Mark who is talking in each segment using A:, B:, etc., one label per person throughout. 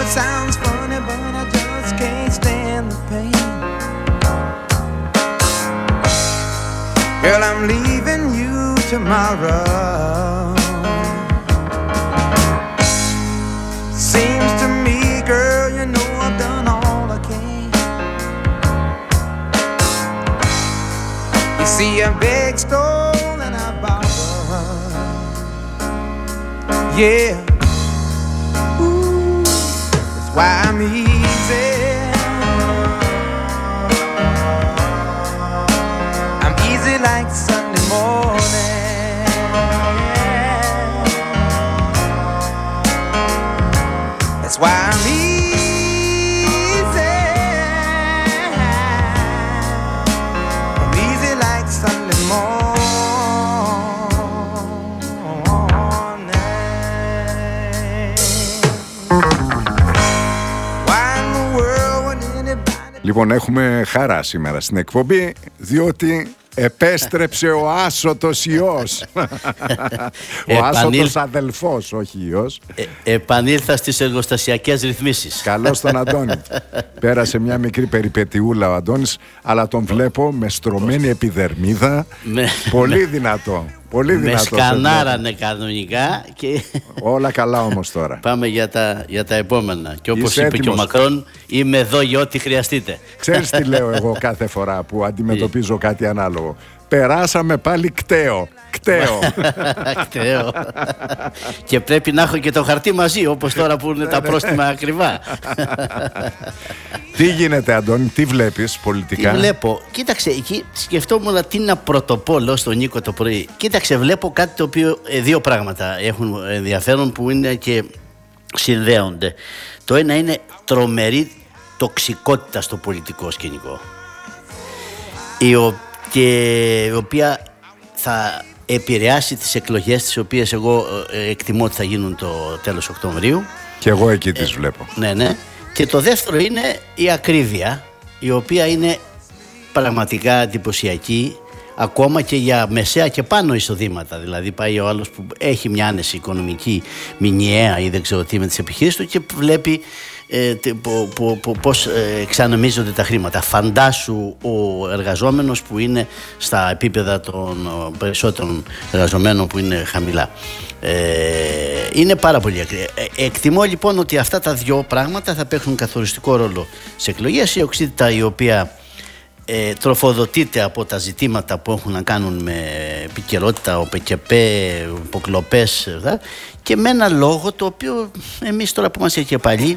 A: sounds funny, but I just can't stand the pain. Girl, I'm leaving you tomorrow. Seems to me, girl, you know I've done all I can. You see, I beg, stole, and I borrowed. Yeah. Ooh, that's why I'm easy. I'm easy like Sunday morning. That's why I'm easy. I'm easy like Sunday morning. Why in the world would anybody...
B: Λοιπόν, έχουμε χαρά σήμερα στην εκπομπή, διότι επέστρεψε ο άσωτος ιός. Ο άσωτος αδελφός, όχι ιός.
C: Επανήλθα στις εργοστασιακές ρυθμίσεις.
B: Καλώς τον Αντώνη. Πέρασε μια μικρή περιπετειούλα ο Αντώνης, αλλά τον βλέπω με στρωμένη επιδερμίδα. Πολύ δυνατό. Πολύ δυνατό.
C: Με σκανάρανε κανονικά και...
B: Όλα καλά όμως τώρα.
C: Πάμε για τα επόμενα. Και όπως είπε και ο Μακρόν, είμαι εδώ για ό,τι χρειαστείτε.
B: Ξέρεις τι λέω εγώ κάθε φορά που αντιμετωπίζω κάτι ανάλογο? Περάσαμε πάλι κταίο.
C: Κταίο. Και πρέπει να έχω και το χαρτί μαζί, όπως τώρα που είναι τα πρόστιμα ακριβά.
B: Τι γίνεται, Αντώνη, τι βλέπεις πολιτικά?
C: Τι βλέπω? Κοίταξε, εκεί σκεφτόμουν τι να πρωτοπώ, λέω στον Νίκο το πρωί. Κοίταξε, βλέπω κάτι το οποίο, δύο πράγματα έχουν ενδιαφέρον που είναι και συνδέονται. Το ένα είναι τρομερή τοξικότητα στο πολιτικό σκηνικό, η οποία θα επηρεάσει τις εκλογές, τις οποίες εγώ εκτιμώ ότι θα γίνουν το τέλος Οκτωβρίου.
B: Και εγώ εκεί τις βλέπω.
C: Ναι. Και το δεύτερο είναι η ακρίβεια, η οποία είναι πραγματικά εντυπωσιακή, ακόμα και για μεσαία και πάνω εισοδήματα. Δηλαδή πάει ο άλλος που έχει μια άνεση οικονομική μηνιαία ή δεν ξέρω τι με τις επιχειρήσεις του και βλέπει πώς εξανομίζονται τα χρήματα. Φαντάσου ο εργαζόμενος που είναι στα επίπεδα των περισσότερων εργαζομένων που είναι χαμηλά. Είναι πάρα πολύ ακραία. Εκτιμώ λοιπόν ότι αυτά τα δύο πράγματα θα παίξουν καθοριστικό ρόλο σε εκλογές. Η οξύτητα, η οποία τροφοδοτείται από τα ζητήματα που έχουν να κάνουν με επικαιρότητα, ο ΠΚΠ, υποκλοπές, και με ένα λόγο το οποίο εμείς τώρα που είμαστε και παλιοί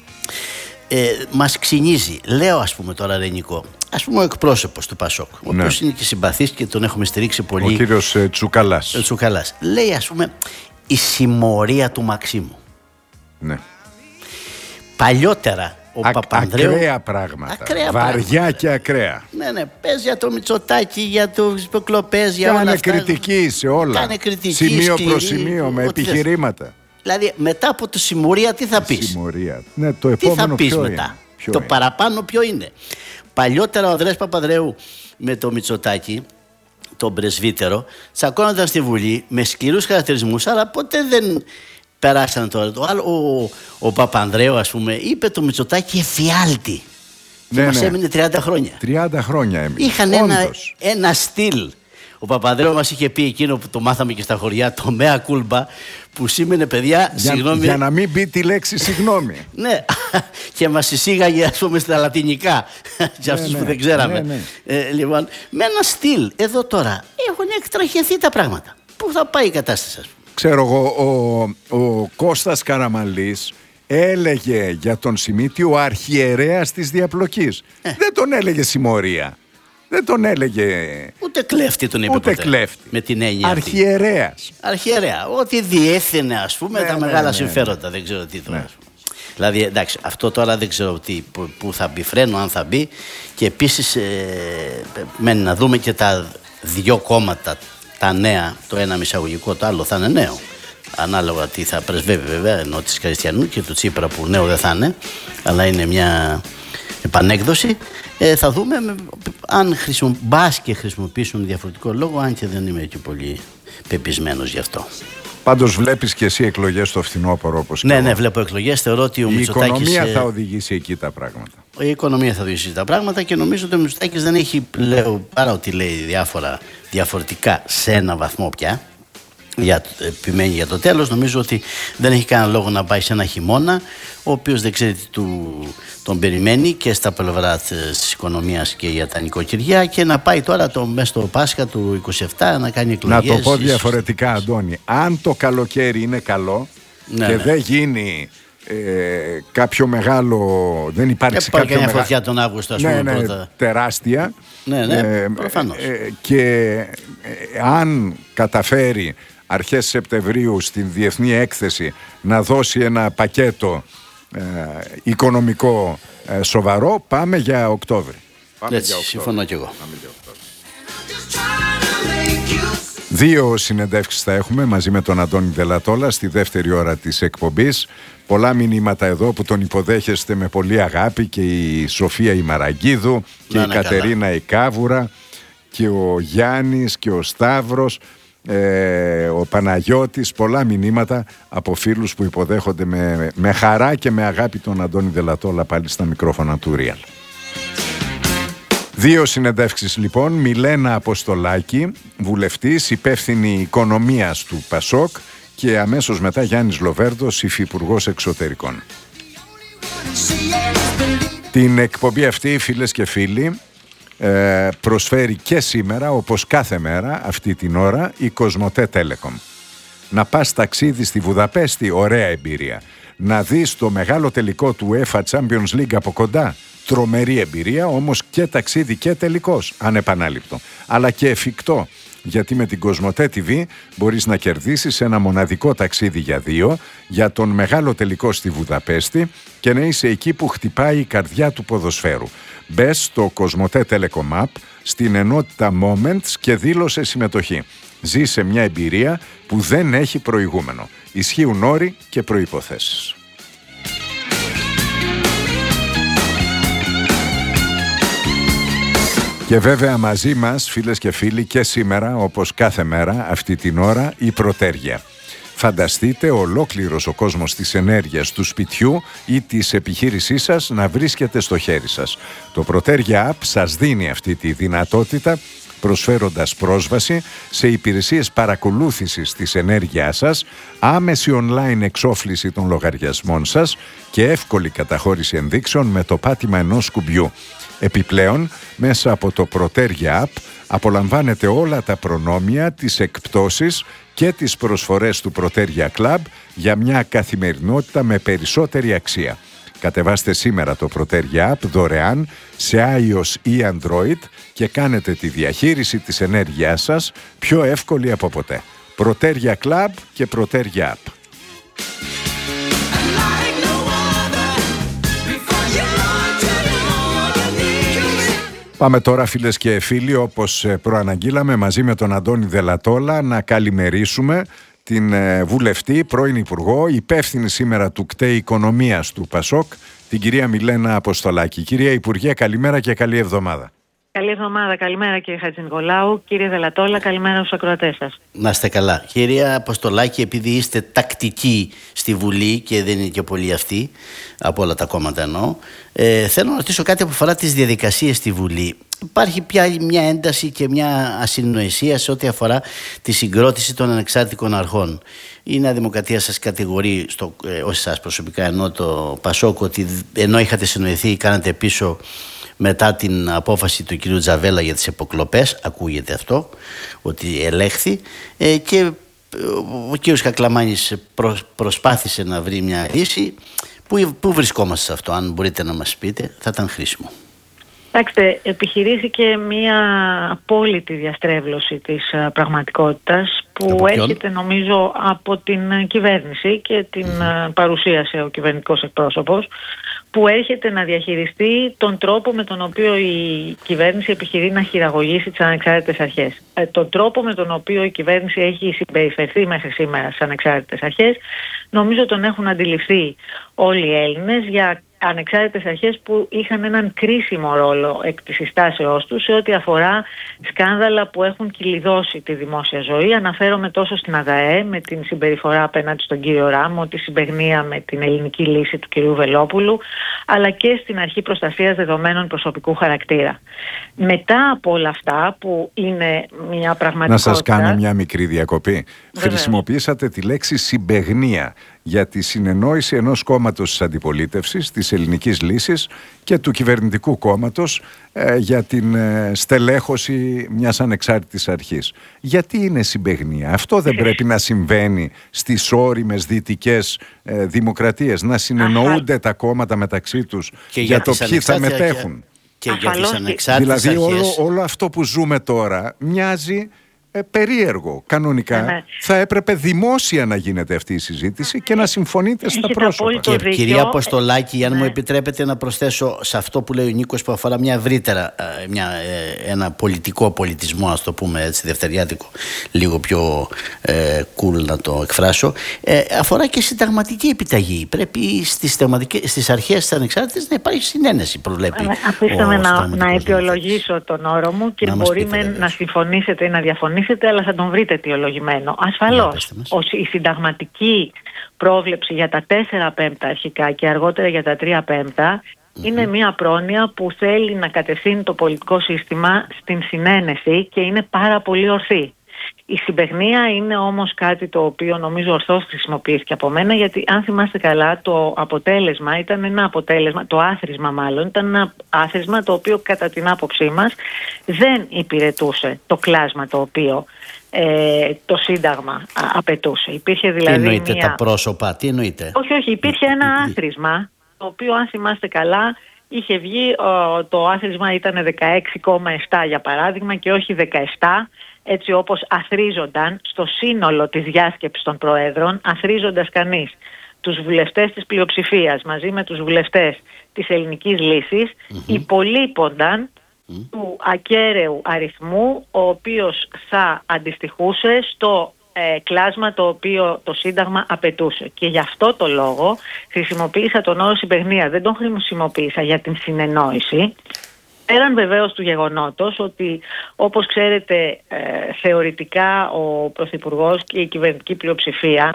C: μας ξυνίζει. Λέω, ας πούμε τώρα, Ρενικό, ας πούμε ο εκπρόσωπος του ΠΑΣΟΚ, ο οποίος είναι και συμπαθής και τον έχουμε στηρίξει πολύ,
B: ο κύριος
C: Τσουκαλάς, λέει, ας πούμε, η συμμορία του Μαξίμου.
B: Ναι.
C: Παλιότερα ο Παπανδρέου,
B: ακραία πράγματα, βαριά και ακραία.
C: Ναι, πες για το Μητσοτάκη, για τους υποκλοπές, για όλα αυτά.
B: Κάνε κριτική σε όλα. Σημείο προς σημείο, με επιχειρήματα.
C: Δηλαδή μετά από τη συμμορία τι θα πεις?
B: Συμμορία. Ναι, το επόμενο
C: τι θα πεις
B: ποιο
C: μετά?
B: Είναι?
C: Το παραπάνω ποιο είναι? Παλιότερα ο Ανδρέας Παπανδρέου με το Μητσοτάκη, τον πρεσβύτερο, τσακώνονταν στη Βουλή με σκληρούς χαρακτηρισμούς, αλλά ποτέ δεν περάσαν τώρα. Το άλλο, ο Παπανδρέου, ας πούμε, είπε το Μητσοτάκη εφιάλτη. Και μας έμεινε 30 χρόνια.
B: 30 χρόνια έμεινε.
C: Είχαν ένα στυλ. Ο Παπανδρέου μας είχε πει εκείνο που το μάθαμε και στα χωριά, το mea culpa, που σήμαινε, παιδιά, συγγνώμη.
B: Για να μην πει τη λέξη συγγνώμη.
C: Ναι, και μας εισήγαγε, ας πούμε, στα λατινικά, για αυτούς που δεν ξέραμε. Λοιπόν, με ένα στυλ. Εδώ τώρα έχουν εκτραχιεθεί τα πράγματα. Πού θα πάει η κατάσταση, ας πούμε?
B: Ξέρω εγώ, ο Κώστας Καραμανλής έλεγε για τον Σιμίτη ο αρχιερέας της διαπλοκής. Δεν τον έλεγε συμμορία. Δεν τον έλεγε.
C: Ούτε κλέφτη τον είπε.
B: Ούτε
C: ποτέ.
B: Κλέφτη.
C: Με την έννοια.
B: Αρχιερέας.
C: Αρχιερέα. Ότι διεύθυνε, ας πούμε, τα μεγάλα συμφέροντα. Δεν ξέρω τι τώρα. Δηλαδή, εντάξει, αυτό τώρα δεν ξέρω που θα μπει φρένο, αν θα μπει. Και επίσης, μένει να δούμε και τα δύο κόμματα, τα νέα, το ένα μισαγωγικό, το άλλο θα είναι νέο. Ανάλογα τι θα πρεσβεύει, βέβαια, ενώ της Χριστιανού και του Τσίπρα που νέο δεν θα είναι, αλλά είναι μια επανέκδοση. Θα δούμε αν μπας και χρησιμοποιήσουν διαφορετικό λόγο, αν και δεν είμαι και πολύ πεπισμένος γι' αυτό.
B: Πάντως βλέπεις και εσύ εκλογές στο φθινόπωρο όπως
C: Ναι, ναι, βλέπω εκλογές. Θεωρώ ότι ο Μητσοτάκης...
B: Η οικονομία θα οδηγήσει εκεί τα πράγματα.
C: Η οικονομία θα οδηγήσει τα πράγματα και νομίζω ότι ο Μητσοτάκης δεν έχει, παρά ότι λέει διαφορετικά σε ένα βαθμό πια, επιμένει για το τέλος, νομίζω ότι δεν έχει κανένα λόγο να πάει σε ένα χειμώνα, ο οποίος δεν ξέρει τι τον περιμένει και στα πλευρά της οικονομίας και για τα νοικοκυριά, και να πάει τώρα μέσα στο Πάσχα του 27 να κάνει εκλογές.
B: Να το πω διαφορετικά, Αντώνη. Αν το καλοκαίρι είναι καλό και δεν γίνει κάποιο μεγάλο, δεν υπάρξει κάποιο
C: μεγάλο, φωτιά τον Αύγουστο, ας πούμε, πρώτα.
B: Τεράστια,
C: προφανώς.
B: Και αν καταφέρει αρχές Σεπτεμβρίου στην Διεθνή Έκθεση να δώσει ένα πακέτο οικονομικό σοβαρό, πάμε για Οκτώβρη.
C: Συμφωνώ κι εγώ.
B: 2 συνεντεύξεις θα έχουμε μαζί με τον Αντώνη Δελατόλα στη δεύτερη ώρα της εκπομπής. Πολλά μηνύματα εδώ που τον υποδέχεστε με πολύ αγάπη, και η Σοφία η Μαραγκίδου και η Κατερίνα η Κάβουρα και ο Γιάννης και ο Σταύρος, ο Παναγιώτης. Πολλά μηνύματα από φίλους που υποδέχονται με χαρά και με αγάπη τον Αντώνη Δελατόλα πάλι στα μικρόφωνα του Real. 2 συνεντεύξεις λοιπόν. Μιλένα Αποστολάκη, βουλευτής, υπεύθυνη οικονομίας του Πασόκ, και αμέσως μετά Γιάννης Λοβέρδος, υφυπουργός εξωτερικών. Την εκπομπή αυτή, φίλες και φίλοι, προσφέρει και σήμερα, όπως κάθε μέρα αυτή την ώρα, η Κοσμοτέ Telecom. Να πας ταξίδι στη Βουδαπέστη, ωραία εμπειρία. Να δεις το μεγάλο τελικό του UEFA Champions League από κοντά, τρομερή εμπειρία, όμως και ταξίδι και τελικός, ανεπανάληπτο, αλλά και εφικτό. Γιατί με την Κοσμοτέ TV μπορείς να κερδίσεις ένα μοναδικό ταξίδι για 2 για τον μεγάλο τελικό στη Βουδαπέστη και να είσαι εκεί που χτυπάει η καρδιά του ποδοσφαίρου. Μπες στο Κοσμοτέ Telecom App, στην ενότητα Moments, και δήλωσε συμμετοχή. Ζήσε μια εμπειρία που δεν έχει προηγούμενο. Ισχύουν όροι και προϋποθέσεις. Και βέβαια μαζί μας, φίλες και φίλοι, και σήμερα, όπως κάθε μέρα αυτή την ώρα, η Πρωτέργεια. Φανταστείτε ολόκληρος ο κόσμος της ενέργειας του σπιτιού ή της επιχείρησής σας να βρίσκεται στο χέρι σας. Το Πρωτέργεια App σας δίνει αυτή τη δυνατότητα, προσφέροντας πρόσβαση σε υπηρεσίες παρακολούθησης της ενέργειάς σας, άμεση online εξόφληση των λογαριασμών σας και εύκολη καταχώρηση ενδείξεων με το πάτημα ενός σκουμπιού. Επιπλέον, μέσα από το Πρωτέργεια App απολαμβάνετε όλα τα προνόμια, τις εκπτώσεις και τις προσφορές του Πρωτέργεια Club για μια καθημερινότητα με περισσότερη αξία. Κατεβάστε σήμερα το Πρωτέργεια App δωρεάν σε iOS ή Android και κάνετε τη διαχείριση της ενέργειάς σας πιο εύκολη από ποτέ. Πρωτέργεια Club και Πρωτέργεια App. Πάμε τώρα, φίλες και φίλοι, όπως προαναγγείλαμε, μαζί με τον Αντώνη Δελατόλα να καλημερίσουμε την βουλευτή, πρώην Υπουργό, υπεύθυνη σήμερα του ΚΤΕ Οικονομίας του Πασόκ, την κυρία Μιλένα Αποστολάκη. Κυρία Υπουργέ, καλημέρα και καλή εβδομάδα.
D: Καλή εβδομάδα, καλημέρα κύριε Χατζηνικολάου, κύριε Δελατόλα, καλημέρα στους ακροατές σας.
C: Να είστε καλά. Κυρία Αποστολάκη, επειδή είστε τακτικοί στη Βουλή και δεν είναι και πολλοί αυτοί, από όλα τα κόμματα εννοώ, θέλω να ρωτήσω κάτι που αφορά τις διαδικασίες στη Βουλή. Υπάρχει πια μια ένταση και μια ασυνοησία σε ό,τι αφορά τη συγκρότηση των ανεξάρτητων αρχών. Η Νέα Δημοκρατία σας κατηγορεί, όχι εσάς προσωπικά, ενώ το Πασόκ, ότι ενώ είχατε συνοηθεί κάνατε πίσω μετά την απόφαση του κ. Τζαβέλα για τις υποκλοπές, ακούγεται αυτό, ότι ελέγχθη, και ο κ. Κακλαμάνης προσπάθησε να βρει μια λύση. Πού βρισκόμαστε σε αυτό, αν μπορείτε να μας πείτε, θα ήταν χρήσιμο.
D: Κοιτάξτε, επιχειρήθηκε μια απόλυτη διαστρέβλωση της πραγματικότητας που έρχεται νομίζω από την κυβέρνηση και την παρουσίασε ο κυβερνητικός εκπρόσωπος, που έρχεται να διαχειριστεί τον τρόπο με τον οποίο η κυβέρνηση επιχειρεί να χειραγωγήσει τις ανεξάρτητες αρχές. Τον τρόπο με τον οποίο η κυβέρνηση έχει συμπεριφερθεί μέχρι σήμερα στις ανεξάρτητες αρχές, νομίζω τον έχουν αντιληφθεί όλοι οι Έλληνες για ανεξάρτητες αρχές που είχαν έναν κρίσιμο ρόλο εκ της συστάσεώς τους σε ό,τι αφορά σκάνδαλα που έχουν κυλιδώσει τη δημόσια ζωή. Αναφέρομαι τόσο στην ΑΔΑΕ με την συμπεριφορά απέναντι στον κύριο Ράμο, τη συμπαιγνία με την ελληνική λύση του κυρίου Βελόπουλου, αλλά και στην Αρχή Προστασίας Δεδομένων Προσωπικού Χαρακτήρα. Μετά από όλα αυτά που είναι μια πραγματικότητα...
B: Να σας κάνω μια μικρή διακοπή. Χρησιμοποιήσατε τη λέξη συμπαιγνία για τη συνεννόηση ενός κόμματος της αντιπολίτευσης, της ελληνικής λύσης, και του κυβερνητικού κόμματος για την στελέχωση μιας ανεξάρτητης αρχής. Γιατί είναι συμπαιγνία? Αυτό δεν πρέπει να συμβαίνει στις ώριμες δυτικές δημοκρατίες? Να συνεννοούνται τα κόμματα μεταξύ τους για το ποιοι θα μετέχουν?
C: Και για τις ανεξάρτητες
B: δηλαδή
C: αρχές.
B: όλο αυτό που ζούμε τώρα μοιάζει περίεργο. Κανονικά θα έπρεπε δημόσια να γίνεται αυτή η συζήτηση και να συμφωνείτε στα πρόσωπα.
C: Και κυρία Αποστολάκη, αν μου επιτρέπετε να προσθέσω σε αυτό που λέει ο Νίκος, που αφορά μια ευρύτερα, ένα πολιτικό πολιτισμό, ας το πούμε έτσι, δευτεριάτικο, λίγο πιο cool να το εκφράσω, αφορά και συνταγματική επιταγή. Πρέπει στις αρχές της ανεξάρτητης να υπάρχει συνένεση, προβλέπει.
D: Αφήστε με να αιτιολογήσω τον όρο μου και μπορεί να συμφωνήσετε ή να διαφωνήσετε, αλλά θα τον βρείτε αιτιολογημένο. Ασφαλώς, η συνταγματική πρόβλεψη για τα 4/5 αρχικά και αργότερα για τα 3/5 είναι μια πρόνοια που θέλει να κατευθύνει το πολιτικό σύστημα στην συνένεση και είναι πάρα πολύ ορθή. Η συμπαιγνία είναι όμως κάτι το οποίο νομίζω ορθώς χρησιμοποιήθηκε από μένα, γιατί αν θυμάστε καλά το αποτέλεσμα ήταν ένα αποτέλεσμα, το άθροισμα μάλλον, ήταν ένα άθροισμα το οποίο κατά την άποψή μας δεν υπηρετούσε το κλάσμα το οποίο το Σύνταγμα απαιτούσε. Υπήρχε δηλαδή
C: τι εννοείται τα πρόσωπα, τι εννοείται?
D: Όχι, υπήρχε ένα άθροισμα το οποίο αν θυμάστε καλά είχε βγει, το άθροισμα ήταν 16,7 για παράδειγμα και όχι 17, έτσι όπως αθρίζονταν στο σύνολο της διάσκεψης των Προέδρων, αθρίζοντας κανείς τους βουλευτές της πλειοψηφίας μαζί με τους βουλευτές της ελληνικής λύσης, υπολείπονταν του ακέραίου αριθμού, ο οποίος θα αντιστοιχούσε στο κλάσμα το οποίο το Σύνταγμα απαιτούσε. Και γι' αυτό το λόγο χρησιμοποίησα τον όρο συμπαιγνία. Δεν τον χρησιμοποίησα για την συνεννόηση. Πέραν βεβαίως του γεγονότος ότι, όπως ξέρετε, θεωρητικά ο Πρωθυπουργός και η κυβερνητική πλειοψηφία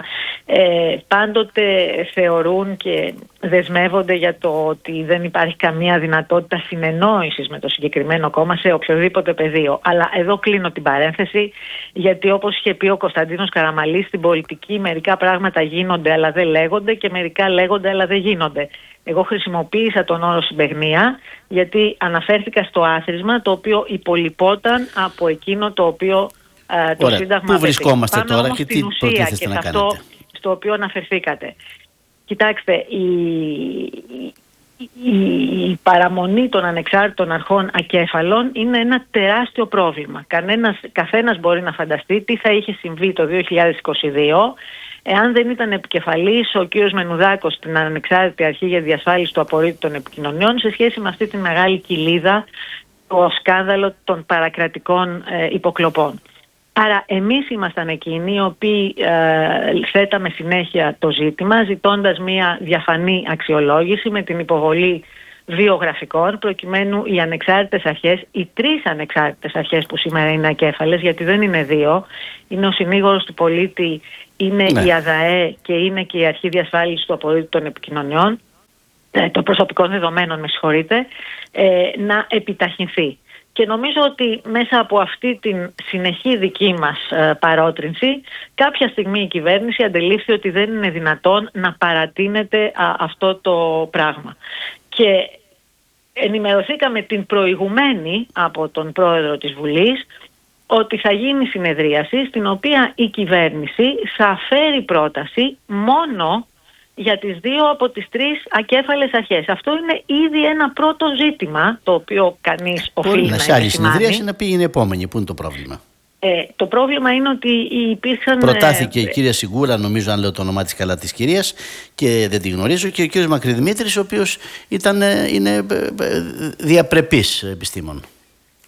D: πάντοτε θεωρούν και δεσμεύονται για το ότι δεν υπάρχει καμία δυνατότητα συνεννόησης με το συγκεκριμένο κόμμα σε οποιοδήποτε πεδίο. Αλλά εδώ κλείνω την παρένθεση, γιατί όπως είχε πει ο Κωνσταντίνος Καραμαλής, στην πολιτική μερικά πράγματα γίνονται αλλά δεν λέγονται και μερικά λέγονται αλλά δεν γίνονται. Εγώ χρησιμοποίησα τον όρο συμπαιγνία γιατί αναφέρθηκα στο άθροισμα το οποίο υπολοιπόταν από εκείνο το οποίο το Σύνταγμα.
C: Πού βρισκόμαστε τώρα
D: και
C: τι προτίθεστε να κάνετε?
D: Στο οποίο αναφερθήκατε. Κοιτάξτε, η παραμονή των ανεξάρτητων αρχών ακέφαλων είναι ένα τεράστιο πρόβλημα. Καθένας μπορεί να φανταστεί τι θα είχε συμβεί το 2022 εάν δεν ήταν επικεφαλής ο κύριος Μενουδάκος στην Ανεξάρτητη Αρχή για Διασφάλιση του Απορρίτου των Επικοινωνιών σε σχέση με αυτή τη μεγάλη κοιλίδα, το σκάνδαλο των παρακρατικών υποκλοπών. Άρα εμείς ήμασταν εκείνοι οι οποίοι θέταμε συνέχεια το ζήτημα, ζητώντας μια διαφανή αξιολόγηση με την υποβολή βιογραφικών, προκειμένου οι ανεξάρτητες αρχές, οι τρεις ανεξάρτητες αρχές που σήμερα είναι ακέφαλες, γιατί δεν είναι δύο, είναι ο συνήγορος του πολίτη, είναι η ΑΔΑΕ και είναι και η Αρχή Διασφάλισης του Απορρίτου των Επικοινωνιών, των προσωπικών δεδομένων, με συγχωρείτε, να επιταχυνθεί. Και νομίζω ότι μέσα από αυτή την συνεχή δική μας παρότρινση, κάποια στιγμή η κυβέρνηση αντελήφθη ότι δεν είναι δυνατόν να παρατείνεται αυτό το πράγμα. Και ενημερωθήκαμε την προηγουμένη από τον πρόεδρο της Βουλής ότι θα γίνει συνεδρίαση στην οποία η κυβέρνηση θα φέρει πρόταση μόνο για τις δύο από τις τρεις ακέφαλες αρχές. Αυτό είναι ήδη ένα πρώτο ζήτημα το οποίο κανείς οφείλει να επισημάνει.
C: Σε άλλη συνεδρίαση να πήγαινε η επόμενη. Πού είναι το πρόβλημα?
D: Το πρόβλημα είναι ότι υπήρξαν...
C: Προτάθηκε η κυρία Σιγούρα, νομίζω, αν λέω το όνομά της καλά, της κυρίας, και δεν τη γνωρίζω, και ο κύριος Μακρυδημήτρης, ο οποίος είναι διαπρεπής επιστήμον.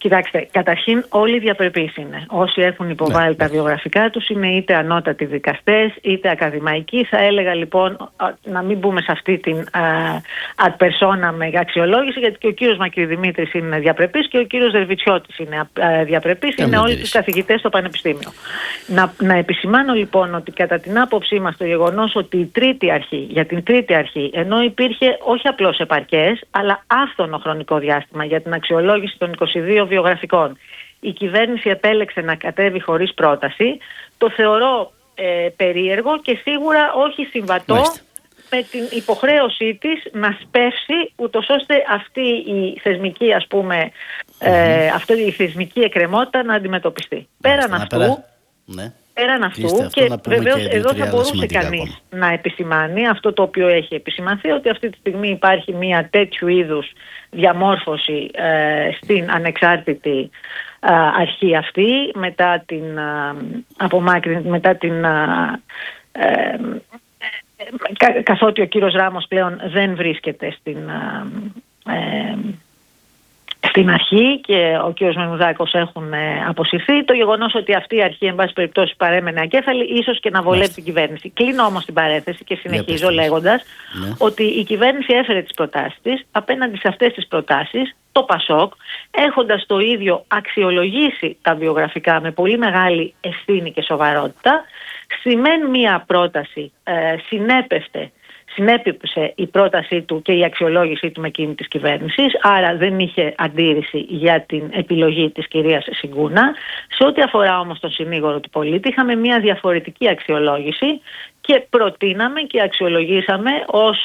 D: Κοιτάξτε, καταρχήν όλοι διαπρεπείς είναι. Όσοι έχουν υποβάλει τα βιογραφικά τους είναι είτε ανώτατοι δικαστές είτε ακαδημαϊκοί. Θα έλεγα λοιπόν να μην μπούμε σε αυτή την ad persona αξιολόγηση, γιατί και ο κύριος Μακρυδημήτρης είναι διαπρεπής και ο κύριος Δερβιτσιώτης είναι διαπρεπής. Είναι όλοι τους καθηγητές στο Πανεπιστήμιο. Να επισημάνω λοιπόν ότι κατά την άποψή μας το γεγονός ότι για την τρίτη αρχή, ενώ υπήρχε όχι απλώς επαρκές αλλά άφθονο χρονικό διάστημα για την αξιολόγηση των 22 βιογραφικών, η κυβέρνηση επέλεξε να κατέβει χωρίς πρόταση, το θεωρώ περίεργο και σίγουρα όχι συμβατό με την υποχρέωσή της να σπεύσει, ούτως ώστε αυτή η θεσμική, αυτή η θεσμική εκκρεμότητα να αντιμετωπιστεί. Πέραν αυτού, και βεβαίως εδώ θα μπορούσε κανείς να επισημάνει αυτό το οποίο έχει επισημανθεί, ότι αυτή τη στιγμή υπάρχει μια τέτοιου είδους διαμόρφωση στην ανεξάρτητη αρχή αυτή, μετά την καθότι ο κύριος Ράμος πλέον δεν βρίσκεται στην αρχή και ο κύριος Μεμουδάκος έχουν αποσυρθεί, το γεγονός ότι αυτή η αρχή εν πάση περιπτώσει παρέμενε ακέφαλη ίσως και να βολεύει την κυβέρνηση. Κλείνω όμως την παρένθεση και συνεχίζω λέγοντας ότι η κυβέρνηση έφερε τις προτάσεις της. Απέναντι σε αυτές τις προτάσεις το ΠΑΣΟΚ, έχοντας το ίδιο αξιολογήσει τα βιογραφικά με πολύ μεγάλη ευθύνη και σοβαρότητα, σημαίνει μία πρόταση συνέπιψε η πρότασή του και η αξιολόγησή του με εκείνη της κυβέρνησης, άρα δεν είχε αντίρρηση για την επιλογή της κυρίας Σιγκούνα. Σε ό,τι αφορά όμως τον συνήγορο του πολίτη, είχαμε μια διαφορετική αξιολόγηση και προτείναμε και αξιολογήσαμε ως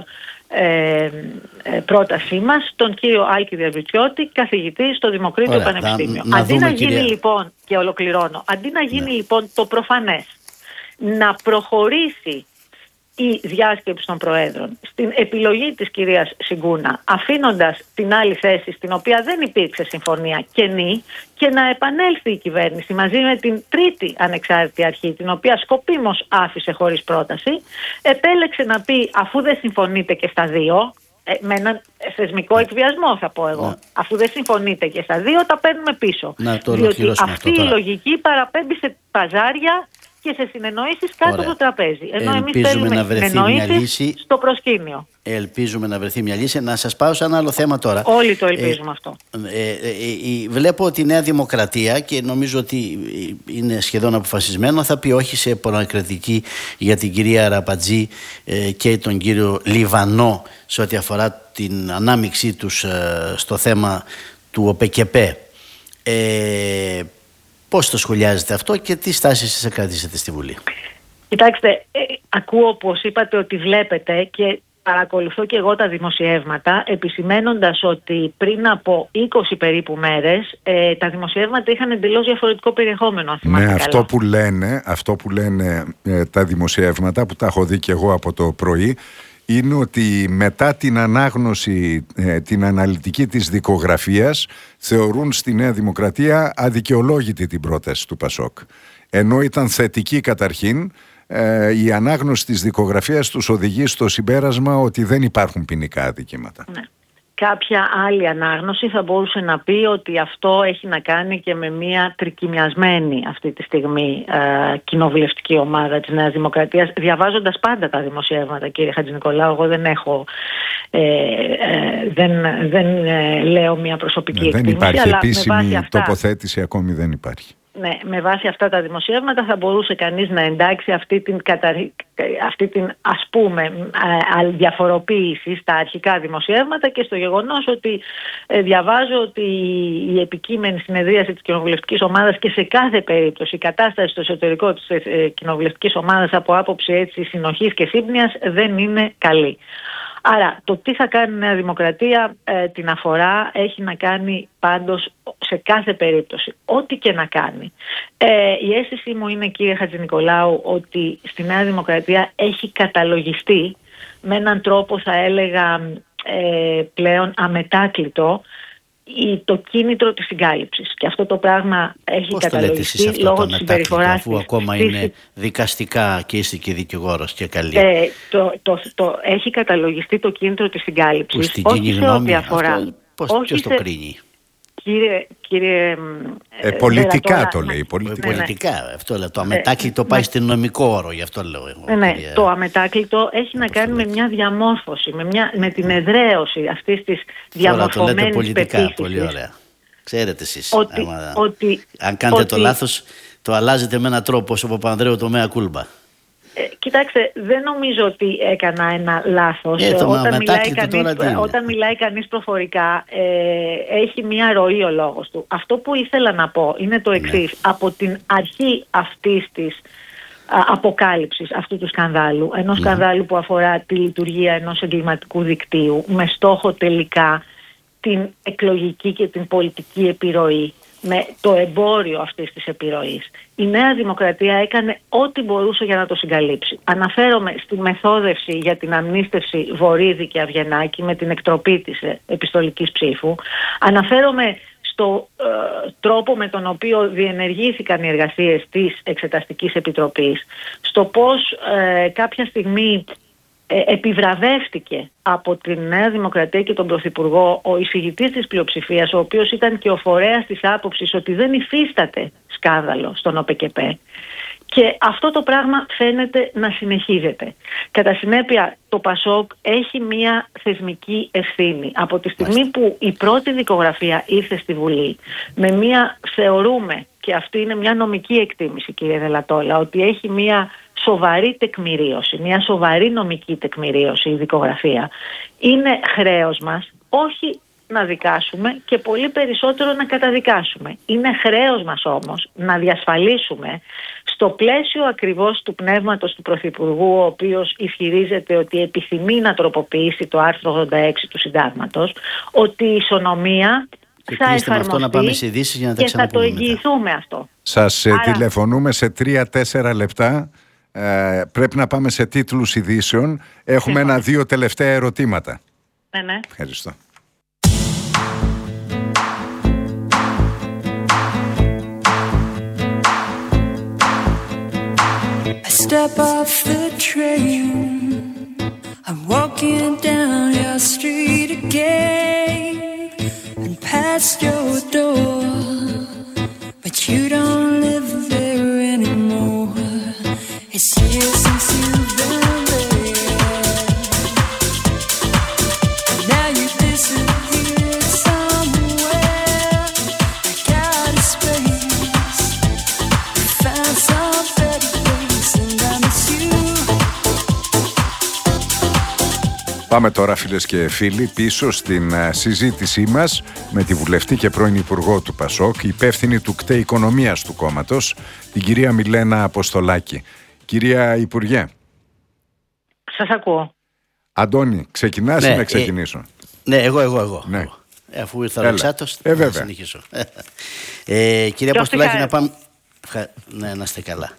D: πρότασή μας τον κύριο Άλκη Δερβιτσιώτη, καθηγητή στο Δημοκρίτιο Πανεπιστήμιο. Αντί να γίνει λοιπόν, και ολοκληρώνω, αντί να γίνει λοιπόν το προφανές, να προχωρήσει η διάσκεψη των Προέδρων στην επιλογή της κυρίας Σιγκούνα, αφήνοντας την άλλη θέση στην οποία δεν υπήρξε συμφωνία κενή, και να επανέλθει η κυβέρνηση μαζί με την τρίτη ανεξάρτητη αρχή, την οποία σκοπίμως άφησε χωρίς πρόταση, επέλεξε να πει, αφού δεν συμφωνείτε και στα δύο, με έναν θεσμικό εκβιασμό θα πω εγώ, αφού δεν συμφωνείτε και στα δύο, τα παίρνουμε πίσω. Διότι αυτή η λογική παραπέμπει σε παζάρια και σε συνεννοήσεις κάτω από το τραπέζι. Ενώ εμείς θέλουμε να βρεθεί μια λύση στο προσκήνιο.
C: Ελπίζουμε να βρεθεί μια λύση. Να σας πάω σε ένα άλλο θέμα τώρα.
D: Όλοι το ελπίζουμε αυτό.
C: Βλέπω ότι η Νέα Δημοκρατία, και νομίζω ότι είναι σχεδόν αποφασισμένο, θα πει όχι σε πολλακρατική για την κυρία Αραπατζή και τον κύριο Λιβανό σε ό,τι αφορά την ανάμειξή τους στο θέμα του ΟΠΕΚΕΠΕ. Πώς το σχολιάζετε αυτό και τι στάσεις θα κρατήσετε στη Βουλή?
D: Κοιτάξτε, ακούω πως είπατε ότι βλέπετε, και παρακολουθώ και εγώ τα δημοσιεύματα, επισημένοντας ότι πριν από 20 περίπου μέρες τα δημοσιεύματα είχαν εντελώς διαφορετικό περιεχόμενο.
B: Ναι, αυτό που λένε τα δημοσιεύματα, που τα έχω δει και εγώ από το πρωί, είναι ότι μετά την ανάγνωση, την αναλυτική της δικογραφίας, θεωρούν στη Νέα Δημοκρατία αδικαιολόγητη την πρόταση του ΠΑΣΟΚ. Ενώ ήταν θετική καταρχήν, η ανάγνωση της δικογραφίας τους οδηγεί στο συμπέρασμα ότι δεν υπάρχουν ποινικά αδικήματα.
D: Ναι. Κάποια άλλη ανάγνωση θα μπορούσε να πει ότι αυτό έχει να κάνει και με μια τρικυμιασμένη αυτή τη στιγμή κοινοβουλευτική ομάδα της Νέας Δημοκρατίας. Διαβάζοντας πάντα τα δημοσιεύματα, κύριε Χατζηνικολάου, εγώ δεν έχω δεν λέω μια προσωπική εκτίμηση.
B: Δεν υπάρχει επίσημη τοποθέτηση, ακόμη δεν υπάρχει.
D: Ναι, με βάση αυτά τα δημοσιεύματα θα μπορούσε κανείς να εντάξει αυτή την ας πούμε διαφοροποίηση στα αρχικά δημοσιεύματα και στο γεγονός ότι διαβάζω ότι η επικείμενη συνεδρίαση της κοινοβουλευτικής ομάδας και σε κάθε περίπτωση η κατάσταση στο εσωτερικό της κοινοβουλευτικής ομάδας από άποψη έτσι συνοχής και σύμπνοιας δεν είναι καλή. Άρα το τι θα κάνει η Νέα Δημοκρατία την αφορά έχει να κάνει πάντως σε κάθε περίπτωση, ό,τι και να κάνει. Η αίσθησή μου είναι, κύριε Χατζηνικολάου, ότι στη Νέα Δημοκρατία έχει καταλογιστεί με έναν τρόπο, θα έλεγα, πλέον αμετάκλητο το κίνητρο της συγκάλυψης. Και αυτό το πράγμα έχει καταλογιστεί λόγω της συμπεριφοράς της.
C: Αφού ακόμα είναι δικαστικά και είστε και δικηγόρος και καλή.
D: Έχει καταλογιστεί το κίνητρο της συγκάλυψης.
C: Που στην κοινή γνώμη αυτό, ποιος το κρίνει?
D: Κύριε
B: πολιτικά το λέει.
C: Πολιτικά. Αυτό λέω. Το αμετάκλητο πάει στην νομικό όρο, γι' αυτό λέω εγώ.
D: Ναι, το αμετάκλητο έχει να κάνει με μια διαμόρφωση, με την εδραίωση αυτής της διαμορφωμένης πεποίθησης. Το λέτε πολιτικά, πολύ ωραία. Ξέρετε εσείς, αν κάνετε το λάθος, το αλλάζετε με έναν τρόπο, όπως ο Παπανδρέου το μέα κούλμπα. Κοιτάξτε, δεν νομίζω ότι έκανα ένα λάθος. Όταν μιλάει κανείς προφορικά, έχει μια ροή ο λόγος του. Αυτό που ήθελα να πω είναι το εξής. Από την αρχή αυτής της αποκάλυψης αυτού του σκανδάλου, ενός σκανδάλου που αφορά τη λειτουργία ενός εγκληματικού δικτύου, με στόχο τελικά την εκλογική και την πολιτική επιρροή, με το εμπόριο αυτής της επιρροής, η Νέα Δημοκρατία έκανε ό,τι μπορούσε για να το συγκαλύψει. Αναφέρομαι στη μεθόδευση για την αμνίστευση Βορίδη και Αυγενάκη με την εκτροπή της επιστολικής ψήφου. Αναφέρομαι στο τρόπο με τον οποίο διενεργήθηκαν οι εργασίες της Εξεταστικής Επιτροπής, στο πώς κάποια στιγμή επιβραβεύτηκε από τη Νέα Δημοκρατία και τον Πρωθυπουργό ο εισηγητής της πλειοψηφίας, ο οποίος ήταν και ο φορέας της άποψης ότι δεν υφίσταται σκάνδαλο στον ΟΠΕΚΕΠΕ. Και αυτό το πράγμα φαίνεται να συνεχίζεται. Κατά συνέπεια, το ΠΑΣΟΚ έχει μια θεσμική ευθύνη. Από τη στιγμή που η πρώτη δικογραφία ήρθε στη Βουλή, με μια, θεωρούμε, και αυτή είναι μια νομική εκτίμηση, κύριε Δελατόλα, ότι έχει μια σοβαρή τεκμηρίωση, μια σοβαρή νομική τεκμηρίωση η δικογραφία, είναι χρέος μας όχι να δικάσουμε και πολύ περισσότερο να καταδικάσουμε. Είναι χρέος μας όμως να διασφαλίσουμε, στο πλαίσιο ακριβώς του πνεύματος του Πρωθυπουργού, ο οποίος ισχυρίζεται ότι επιθυμεί να τροποποιήσει το άρθρο 86 του Συντάγματος, ότι η ισονομία θα εφαρμοστεί
C: να πάμε σε ειδήσεις για να τα
D: και θα το εγγυηθούμε αυτό.
B: Σας τηλεφωνούμε σε 3-4 λεπτά. Πρέπει να πάμε σε τίτλους ειδήσεων. Έχουμε 1-2 τελευταία ερωτήματα.
D: Ναι.
B: Ευχαριστώ.
E: I step off the train, I'm walking down your street again and past your door, but you don't live there anymore. It's years since you've been there, and now you disappeared somewhere. Like out of space, you found some better place, and I miss you.
B: Πάμε τώρα, φίλες και φίλοι, πίσω στην συζήτησή μας με τη βουλευτή και πρώην Υπουργό του ΠΑΣΟΚ, υπεύθυνη του ΚΤΕ Οικονομίας του κόμματος, την κυρία Μιλένα Αποστολάκη. Κυρία Υπουργέ.
D: Σας ακούω.
B: Αντώνη, ξεκινάς ή να ξεκινήσω?
C: Ναι, εγώ.
B: Ναι.
C: Αφού ήρθα Λεξάτος, θα συνεχίσω. Κυρία Αποστολάκη, να πάμε... Ναι, να είστε καλά.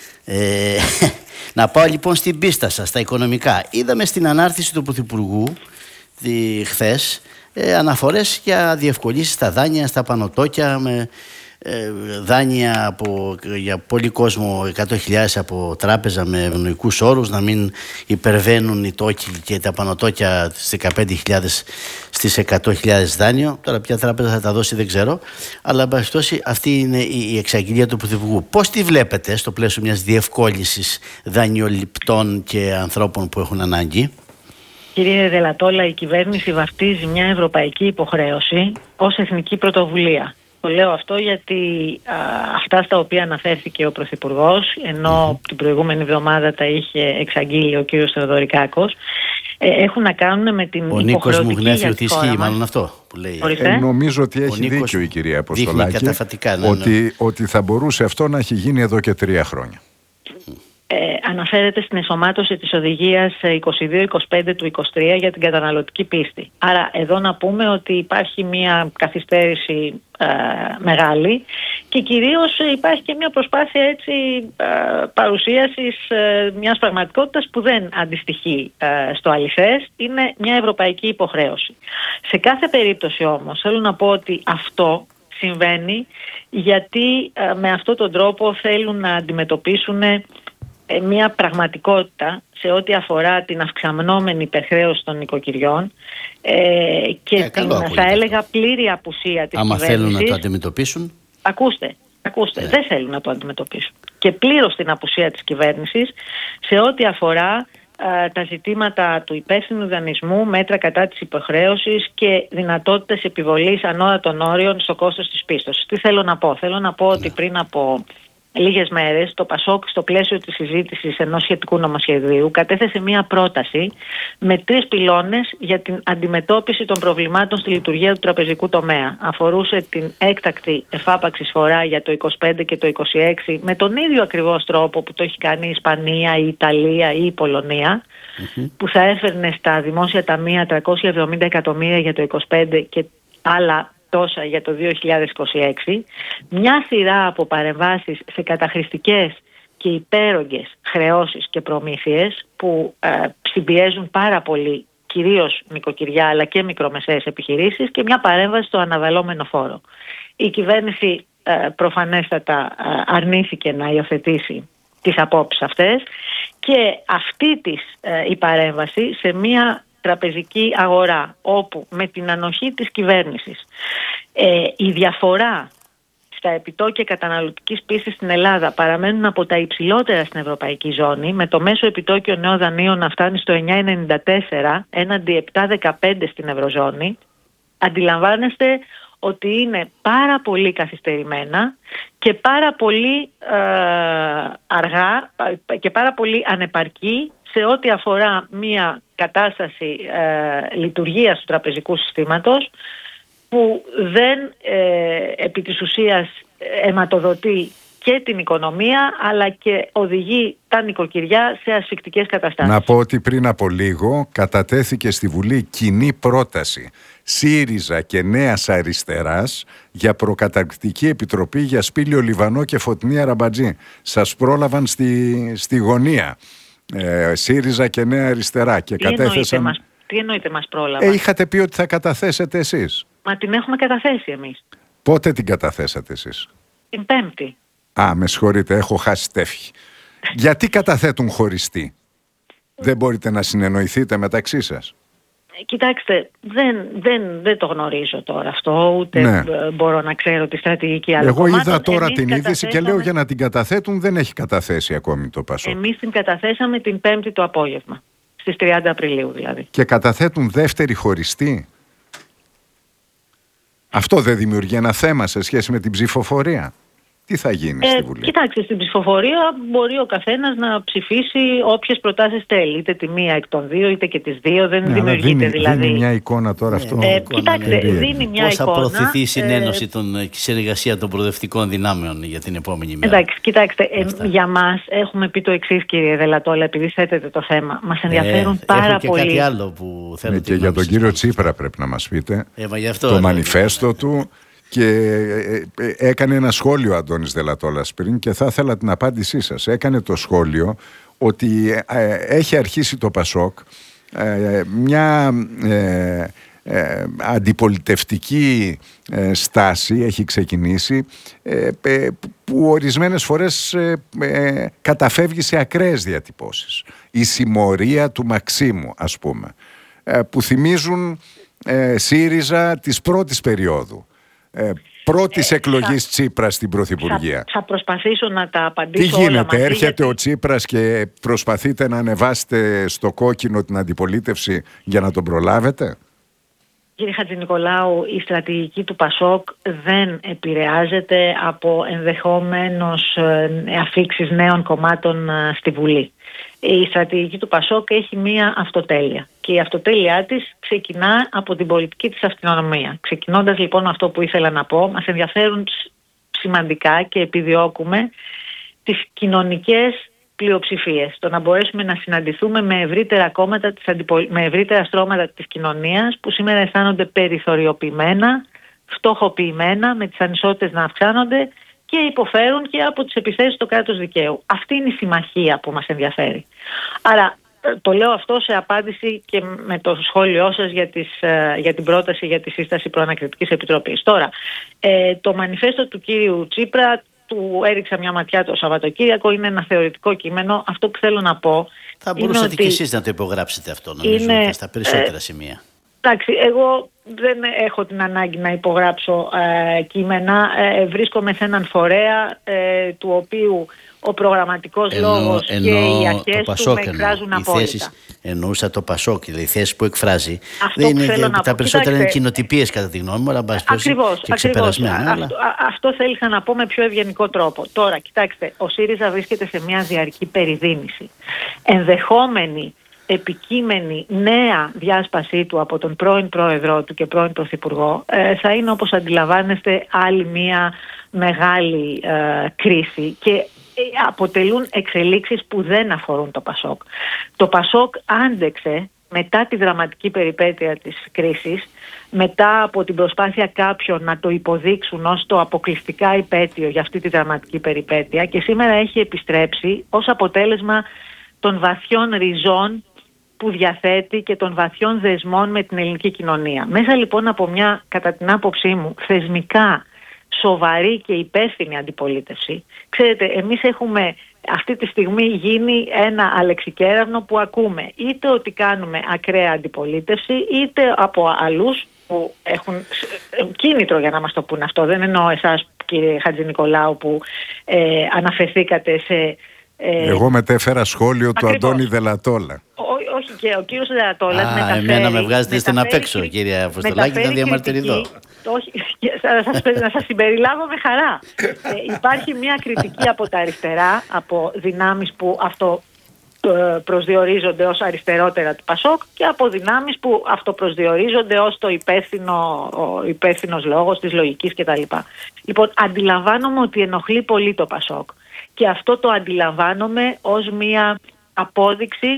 C: Να πάω λοιπόν στην πίστα σας, στα οικονομικά. Είδαμε στην ανάρτηση του Πρωθυπουργού χθες αναφορές για διευκολύνσεις στα δάνεια, στα πανωτόκια, με δάνεια για πολύ κόσμο, 100.000 από τράπεζα με ευνοϊκούς όρους, να μην υπερβαίνουν οι τόκοι και τα πανωτόκια στις 15.000 στις 100.000 δάνειο. Τώρα ποια τράπεζα θα τα δώσει δεν ξέρω, αλλά εν πάση περιπτώσει αυτή είναι η εξαγγελία του Πρωθυπουργού. Πώς τη βλέπετε στο πλαίσιο μιας διευκόλυνσης δανειοληπτών και ανθρώπων που έχουν ανάγκη?
D: Κύριε Δελατόλα, η κυβέρνηση βαφτίζει μια ευρωπαϊκή υποχρέωση ως εθνική πρωτοβουλία. Το λέω αυτό γιατί αυτά στα οποία αναφέρθηκε ο Πρωθυπουργός, ενώ την προηγούμενη εβδομάδα τα είχε εξαγγείλει ο κύριος Θεοδωρικάκος, έχουν να κάνουν με την υποχρεωτική. Ο Νίκος μου γνέφει
C: ότι ισχύει μάλλον αυτό που λέει.
B: Νομίζω ότι έχει δίκιο η κυρία Αποστολάκη, ότι θα μπορούσε αυτό να έχει γίνει εδώ και 3 χρόνια.
D: Αναφέρεται στην ενσωμάτωση της οδηγίας 22-25 του 23 για την καταναλωτική πίστη. Άρα εδώ να πούμε ότι υπάρχει μια καθυστέρηση μεγάλη και κυρίως υπάρχει και μια προσπάθεια παρουσίασης μιας πραγματικότητας που δεν αντιστοιχεί στο αληθές. Είναι μια ευρωπαϊκή υποχρέωση. Σε κάθε περίπτωση όμως θέλω να πω ότι αυτό συμβαίνει γιατί με αυτόν τον τρόπο θέλουν να αντιμετωπίσουν μια πραγματικότητα σε ό,τι αφορά την αυξανόμενη υπερχρέωση των νοικοκυριών και θα έλεγα πλήρη απουσία της κυβέρνησης.
C: Άμα θέλουν να το αντιμετωπίσουν.
D: Ακούστε, δεν θέλουν να το αντιμετωπίσουν. Και πλήρως την απουσία της κυβέρνησης σε ό,τι αφορά τα ζητήματα του υπεύθυνου δανεισμού, μέτρα κατά της υποχρέωσης και δυνατότητες επιβολής ανώτατων όριων στο κόστος της πίστοσης. Τι θέλω να πω? Θέλω να πω ότι πριν από λίγες μέρες το ΠΑΣΟΚ στο πλαίσιο της συζήτησης ενός σχετικού νομοσχεδίου κατέθεσε μία πρόταση με 3 πυλώνες για την αντιμετώπιση των προβλημάτων στη λειτουργία του τραπεζικού τομέα. Αφορούσε την έκτακτη εφάπαξη εισφορά για το 25 και το 26 με τον ίδιο ακριβώς τρόπο που το έχει κάνει η Ισπανία, η Ιταλία ή η Πολωνία, που θα έφερνε στα δημόσια ταμεία 370 εκατομμύρια για το 25 και άλλα τόσα για το 2026, μια σειρά από παρεμβάσεις σε καταχρηστικές και υπέρογγες χρεώσεις και προμήθειες που συμπιέζουν πάρα πολύ κυρίως νοικοκυριά αλλά και μικρομεσαίες επιχειρήσεις και μια παρέμβαση στο αναβαλλόμενο φόρο. Η κυβέρνηση προφανέστατα αρνήθηκε να υιοθετήσει τις απόψεις αυτές και αυτή η παρέμβαση σε μια τραπεζική αγορά όπου με την ανοχή της κυβέρνησης η διαφορά στα επιτόκια καταναλωτικής πίστης στην Ελλάδα παραμένουν από τα υψηλότερα στην ευρωπαϊκή ζώνη, με το μέσο επιτόκιο νέων δανείων να φτάνει στο 9,94 έναντι 7,15 στην ευρωζώνη, αντιλαμβάνεστε ότι είναι πάρα πολύ καθυστερημένα και πάρα πολύ αργά και πάρα πολύ ανεπαρκή σε ό,τι αφορά μια κατάσταση λειτουργίας του τραπεζικού συστήματος που δεν επί της ουσίας αιματοδοτεί και την οικονομία αλλά και οδηγεί τα νοικοκυριά σε ασφικτικές καταστάσεις. Να
B: πω ότι πριν από λίγο κατατέθηκε στη Βουλή κοινή πρόταση ΣΥΡΙΖΑ και Νέας Αριστεράς για προκαταρκτική επιτροπή για Σπήλιο Λιβανό και Φωτεινή Αραμπατζή. Σας πρόλαβαν στη γωνία. ΣΥΡΙΖΑ και Νέα Αριστερά και κατέθεσαν.
D: Τι εννοείτε μας πρόλαβαν?
B: Είχατε πει ότι θα καταθέσετε εσείς.
D: Μα την έχουμε καταθέσει εμείς.
B: Πότε την καταθέσατε εσείς?
D: Την Πέμπτη.
B: Με συγχωρείτε, έχω χάσει τεύχη. Γιατί καταθέτουν χωριστή? Δεν μπορείτε να συνεννοηθείτε μεταξύ σας?
D: Κοιτάξτε, δεν το γνωρίζω τώρα αυτό, ούτε μπορώ να ξέρω τη στρατηγική άλλων κομμάτων.
B: Εγώ είδα τώρα την είδηση και λέω για να την καταθέτουν δεν έχει καταθέσει ακόμη το ΠΑΣΟΚ.
D: Εμείς την καταθέσαμε την Πέμπτη το απόγευμα, στις 30 Απριλίου δηλαδή.
B: Και καταθέτουν δεύτερη χωριστή. Αυτό δεν δημιουργεί ένα θέμα σε σχέση με την ψηφοφορία? Τι θα γίνει στη Βουλή?
D: Κοιτάξτε, στην ψηφοφορία μπορεί ο καθένας να ψηφίσει όποιες προτάσεις θέλει. Είτε τη μία εκ των δύο, είτε και τις δύο. Δεν δημιουργείται δηλαδή.
B: Δίνει μια εικόνα τώρα αυτό.
D: Κοιτάξτε, δίνει μια
C: πώς
D: εικόνα.
C: Πώς θα προωθηθεί η συνένωση και η συνεργασία των προοδευτικών δυνάμεων για την επόμενη μέρα?
D: Εντάξει, κοιτάξτε, για μας έχουμε πει το εξής, κύριε Δελατόλα, επειδή θέτετε το θέμα. Μας ενδιαφέρουν πάρα πολύ.
C: Και κάτι άλλο που θέλω
B: και για τον κύριο Τσίπρα πρέπει να μας πείτε.
C: Αυτό,
B: το μανιφέστο του. Και έκανε ένα σχόλιο Αντώνης Δελατόλας πριν και θα ήθελα την απάντησή σας. Έκανε το σχόλιο ότι έχει αρχίσει το ΠΑΣΟΚ μια αντιπολιτευτική στάση, έχει ξεκινήσει, που ορισμένες φορές καταφεύγει σε ακραίες διατυπώσεις. Η συμμορία του Μαξίμου, ας πούμε, που θυμίζουν ΣΥΡΙΖΑ της πρώτης περίοδου. Πρώτης εκλογής Τσίπρα στην Πρωθυπουργία.
D: Θα προσπαθήσω να τα απαντήσω.
B: Τι γίνεται,
D: όλα
B: έρχεται ο Τσίπρας και προσπαθείτε να ανεβάσετε στο κόκκινο την αντιπολίτευση για να τον προλάβετε?
D: Κύριε Χατζηνικολάου, η στρατηγική του ΠΑΣΟΚ δεν επηρεάζεται από ενδεχόμενος αφίξεις νέων κομμάτων στη Βουλή. Η στρατηγική του ΠΑΣΟΚ έχει μία αυτοτέλεια και η αυτοτέλειά της ξεκινά από την πολιτική της αυτονομία. Ξεκινώντας λοιπόν αυτό που ήθελα να πω, μας ενδιαφέρουν σημαντικά και επιδιώκουμε τις κοινωνικές πλειοψηφίες, το να μπορέσουμε να συναντηθούμε με ευρύτερα κόμματα, με ευρύτερα στρώματα της κοινωνίας που σήμερα αισθάνονται περιθωριοποιημένα, φτωχοποιημένα, με τις ανισότητες να αυξάνονται και υποφέρουν και από τις επιθέσεις στο κράτος δικαίου. Αυτή είναι η συμμαχία που μας ενδιαφέρει. Άρα το λέω αυτό σε απάντηση και με το σχόλιο σας για την πρόταση για τη σύσταση προανακριτικής επιτροπής. Τώρα, το μανιφέστο του κύριου Τσίπρα του έριξα μια ματιά το Σαββατοκύριακο, είναι ένα θεωρητικό κείμενο. Αυτό που θέλω να πω.
C: Θα μπορούσατε και εσείς να το υπογράψετε αυτό, νομίζω, στα περισσότερα σημεία.
D: Εντάξει, εγώ δεν έχω την ανάγκη να υπογράψω κείμενα. Βρίσκομαι σε έναν φορέα του οποίου ο προγραμματικός λόγος και οι αρχές του με εκφράζουν απόλυτα.
C: Εννοούσα το Πασόκ, δηλαδή η θέση που εκφράζει. Δεν είναι, τα περισσότερα είναι κοινοτυπίες κατά τη γνώμη μου, αλλά
D: ακριβώς.
C: Αλλά...
D: Αυτό θέλησα να πω με πιο ευγενικό τρόπο. Τώρα, κοιτάξτε, ο ΣΥΡΙΖΑ βρίσκεται σε μια διαρκή περιδίνηση. Ενδεχόμενη επικείμενη νέα διάσπασή του από τον πρώην πρόεδρό του και πρώην πρωθυπουργό θα είναι, όπως αντιλαμβάνεστε, άλλη μια μεγάλη κρίση και αποτελούν εξελίξεις που δεν αφορούν το Πασόκ. Το Πασόκ άντεξε μετά τη δραματική περιπέτεια της κρίσης, μετά από την προσπάθεια κάποιων να το υποδείξουν ως το αποκλειστικά υπαίτιο για αυτή τη δραματική περιπέτεια, και σήμερα έχει επιστρέψει ως αποτέλεσμα των βαθιών ριζών που διαθέτει και των βαθιών δεσμών με την ελληνική κοινωνία. Μέσα λοιπόν από μια, κατά την άποψή μου, θεσμικά σοβαρή και υπεύθυνη αντιπολίτευση. Ξέρετε, εμείς έχουμε αυτή τη στιγμή γίνει ένα αλεξικέραυνο που ακούμε είτε ότι κάνουμε ακραία αντιπολίτευση, είτε από άλλους που έχουν κίνητρο για να μας το πούν αυτό. Δεν εννοώ εσάς, κύριε Χατζηνικολάου, που αναφερθήκατε σε...
B: Εγώ μετέφερα σχόλιο του Αντώνη Δελατόλα.
D: Όχι, και ο κύριος Δελατόλας μεταφέρει...
C: Εμένα με βγάζετε στην απ' έξω, κύριε Αποστολάκη, θα διαμαρτυρηθώ.
D: Όχι, να σας συμπεριλάβω με χαρά. Υπάρχει μια κριτική από τα αριστερά, από δυνάμεις που αυτό προσδιορίζονται ως αριστερότερα του Πασόκ και από δυνάμεις που αυτοπροσδιορίζονται ως το υπεύθυνος λόγος της λογικής κτλ. Λοιπόν, αντιλαμβάνομαι ότι ενοχλεί πολύ το Πασόκ και αυτό το αντιλαμβάνομαι ως μια απόδειξη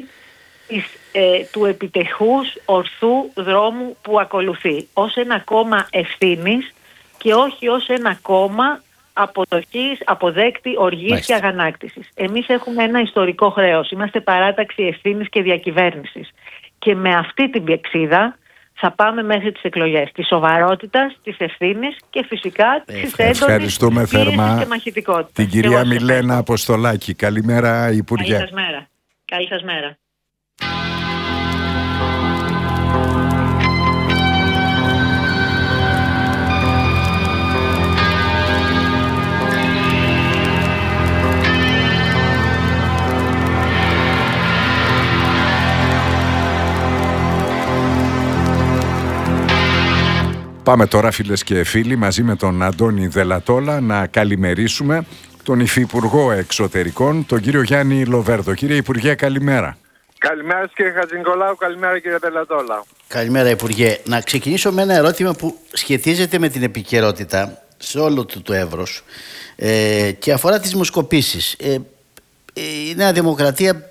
D: του επιτεχούς ορθού δρόμου που ακολουθεί, ως ένα κόμμα ευθύνης και όχι ως ένα κόμμα αποδοχής, αποδέκτη, οργής και αγανάκτησης. Εμείς έχουμε ένα ιστορικό χρέος. Είμαστε παράταξη ευθύνης και διακυβέρνησης. Και με αυτή την πυεξίδα θα πάμε μέχρι τις εκλογές. Της σοβαρότητας, της ευθύνης και φυσικά της έντονης πίεσης και μαχητικότητας.
B: Την κυρία Μιλένα Αποστολάκη. Καλημέρα, Υπουργέ.
D: Καλή σας μέρα. Καλή σας μέρα.
B: Πάμε τώρα, φίλες και φίλοι, μαζί με τον Αντώνη Δελατόλα να καλημερίσουμε τον Υφυπουργό Εξωτερικών, τον κύριο Γιάννη Λοβέρδο. Κύριε Υπουργέ, καλημέρα.
F: Καλημέρα κύριε Χατζηνικολάου, καλημέρα κύριε Δελατόλα.
C: Καλημέρα Υπουργέ. Να ξεκινήσω με ένα ερώτημα που σχετίζεται με την επικαιρότητα σε όλο το εύρος και αφορά τις δημοσκοπήσεις. Η Νέα Δημοκρατία,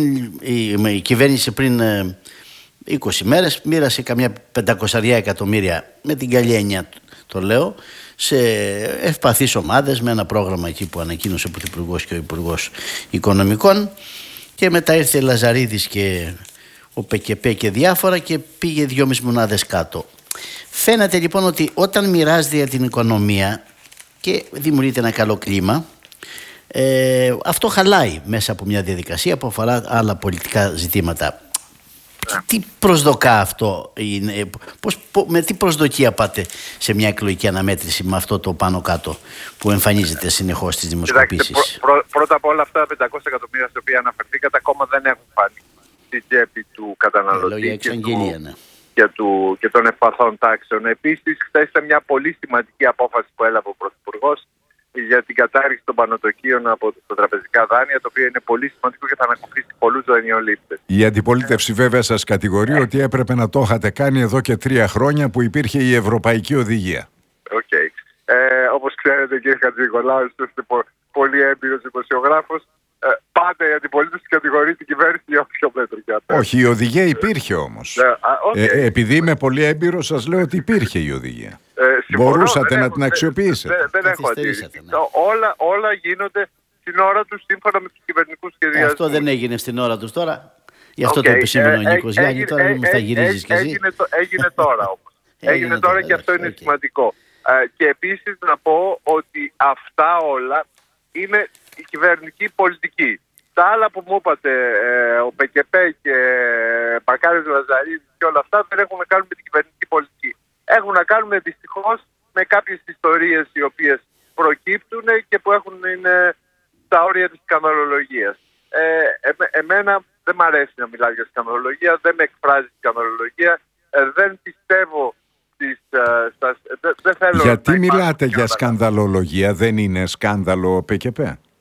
C: η κυβέρνηση πριν 20 μέρες μοίρασε καμιά 500 εκατομμύρια, με την καλή έννοια το λέω, σε ευπαθείς ομάδες, με ένα πρόγραμμα εκεί που ανακοίνωσε ο Πρωθυπουργός και ο Υπουργός Οικονομικών, και μετά ήρθε Λαζαρίδης και ο ΠΚΠ και διάφορα και πήγε 2,5 μονάδες κάτω. Φαίνεται λοιπόν ότι όταν μοιράζεται για την οικονομία και δημιουργείται ένα καλό κλίμα, αυτό χαλάει μέσα από μια διαδικασία που αφορά άλλα πολιτικά ζητήματα. Τι προσδοκά αυτό, με τι προσδοκία πάτε σε μια εκλογική αναμέτρηση με αυτό το πάνω κάτω που εμφανίζεται συνεχώς στις δημοσκοπήσεις?
F: Πρώτα απ' όλα αυτά τα 500 εκατομμύρια στα οποία αναφερθήκατε ακόμα δεν έχουν φανεί στην τσέπη του καταναλωτή και των ευπαθών τάξεων. Επίσης, χθες ήταν μια πολύ σημαντική απόφαση που έλαβε ο Πρωθυπουργός για την κατάργηση των πανωτοκίων από τα τραπεζικά δάνεια, το οποίο είναι πολύ σημαντικό και θα ανακουφίσει πολλούς δανειολήπτες.
B: Η αντιπολίτευση βέβαια σας κατηγορεί ότι έπρεπε να το είχατε κάνει εδώ και 3 χρόνια που υπήρχε η Ευρωπαϊκή Οδηγία.
F: Όπως ξέρετε κύριε Χατζηνικολάου, είστε πολύ έμπειρος δημοσιογράφος. Πάντα η αντιπολίτευση κατηγορεί την κυβέρνηση για όποιο μέτρο και αν.
B: Όχι, η οδηγία υπήρχε όμως. Επειδή είμαι πολύ έμπειρος, σας λέω ότι υπήρχε η οδηγία. Μπορούσατε να την αξιοποιήσετε.
F: Δεν έχω αντίρρηση. Όλα γίνονται στην ώρα τους σύμφωνα με τους κυβερνητικούς σχεδιασμούς.
C: Αυτό δεν έγινε στην ώρα τους τώρα. Γι' αυτό το επισήμενε ο Νίκος Γιάννη. Τώρα δεν μου θα γυρίζεις κι εσύ.
F: Έγινε τώρα όμως. Έγινε τώρα και αυτό είναι σημαντικό. Και επίσης να πω ότι αυτά όλα είναι η κυβερνητική πολιτική. Τα άλλα που μου είπατε, ο ΠΚΠ και Μπακάρης Λαζαρίδης και όλα αυτά δεν έχουν να κάνουν με την κυβερνητική πολιτική. Έχουν να κάνουν δυστυχώς με κάποιες ιστορίες οι οποίες προκύπτουν και που είναι στα όρια της σκανδαλολογίας. Εμένα δεν μ' αρέσει να μιλάω για σκανδαλολογία, δεν με εκφράζει η σκανδαλολογία, δεν πιστεύω δεν θέλω.
B: Γιατί μιλάτε για σκανδαλολογία, δεν είναι σκάνδαλο ο ΠΚΠ?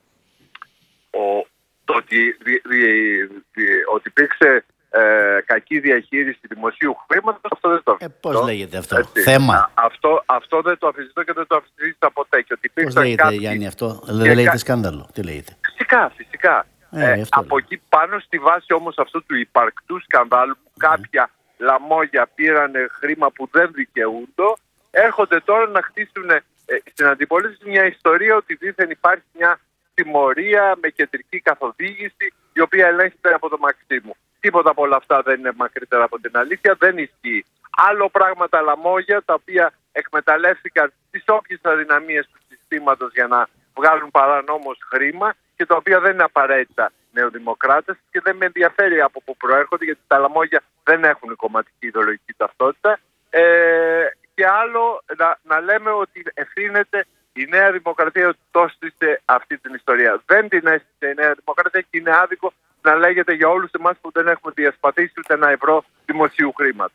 F: Ότι υπήρξε κακή διαχείριση δημοσίου χρήματος, αυτό δεν το αφισβητώ.
C: Πώς λέγεται αυτό? Θέμα.
F: Αυτό δεν το αφισβητώ και δεν το αφισβήτησα ποτέ.
C: Πώς λέγεται, Γιάννη, αυτό? Δεν λέγεται σκάνδαλο? Τι λέγεται?
F: Φυσικά. Από εκεί πάνω στη βάση όμως αυτού του υπαρκτού σκανδάλου που κάποια λαμόγια πήραν χρήμα που δεν δικαιούνται, έρχονται τώρα να χτίσουν στην αντιπολίτευση μια ιστορία ότι δήθεν υπάρχει μια τιμωρία με κεντρική καθοδήγηση η οποία ελέγχεται από το Μαξίμου. Τίποτα από όλα αυτά δεν είναι μακρύτερα από την αλήθεια, δεν ισχύει. Άλλο πράγματα λαμόγια τα οποία εκμεταλλεύτηκαν τις όποιες αδυναμίες του συστήματος για να βγάλουν παρανόμως χρήμα και τα οποία δεν είναι απαραίτητα νεοδημοκράτες και δεν με ενδιαφέρει από πού προέρχονται, γιατί τα λαμόγια δεν έχουν κομματική ιδεολογική ταυτότητα. Και άλλο να λέμε ότι ευθύνεται η Νέα Δημοκρατία ότι το έστησε αυτή την ιστορία. Δεν την έστησε η Νέα Δημοκρατία και είναι άδικο να λέγεται για όλους εμάς που δεν έχουμε διασπαθήσει ούτε ένα ευρώ δημοσίου χρήματος.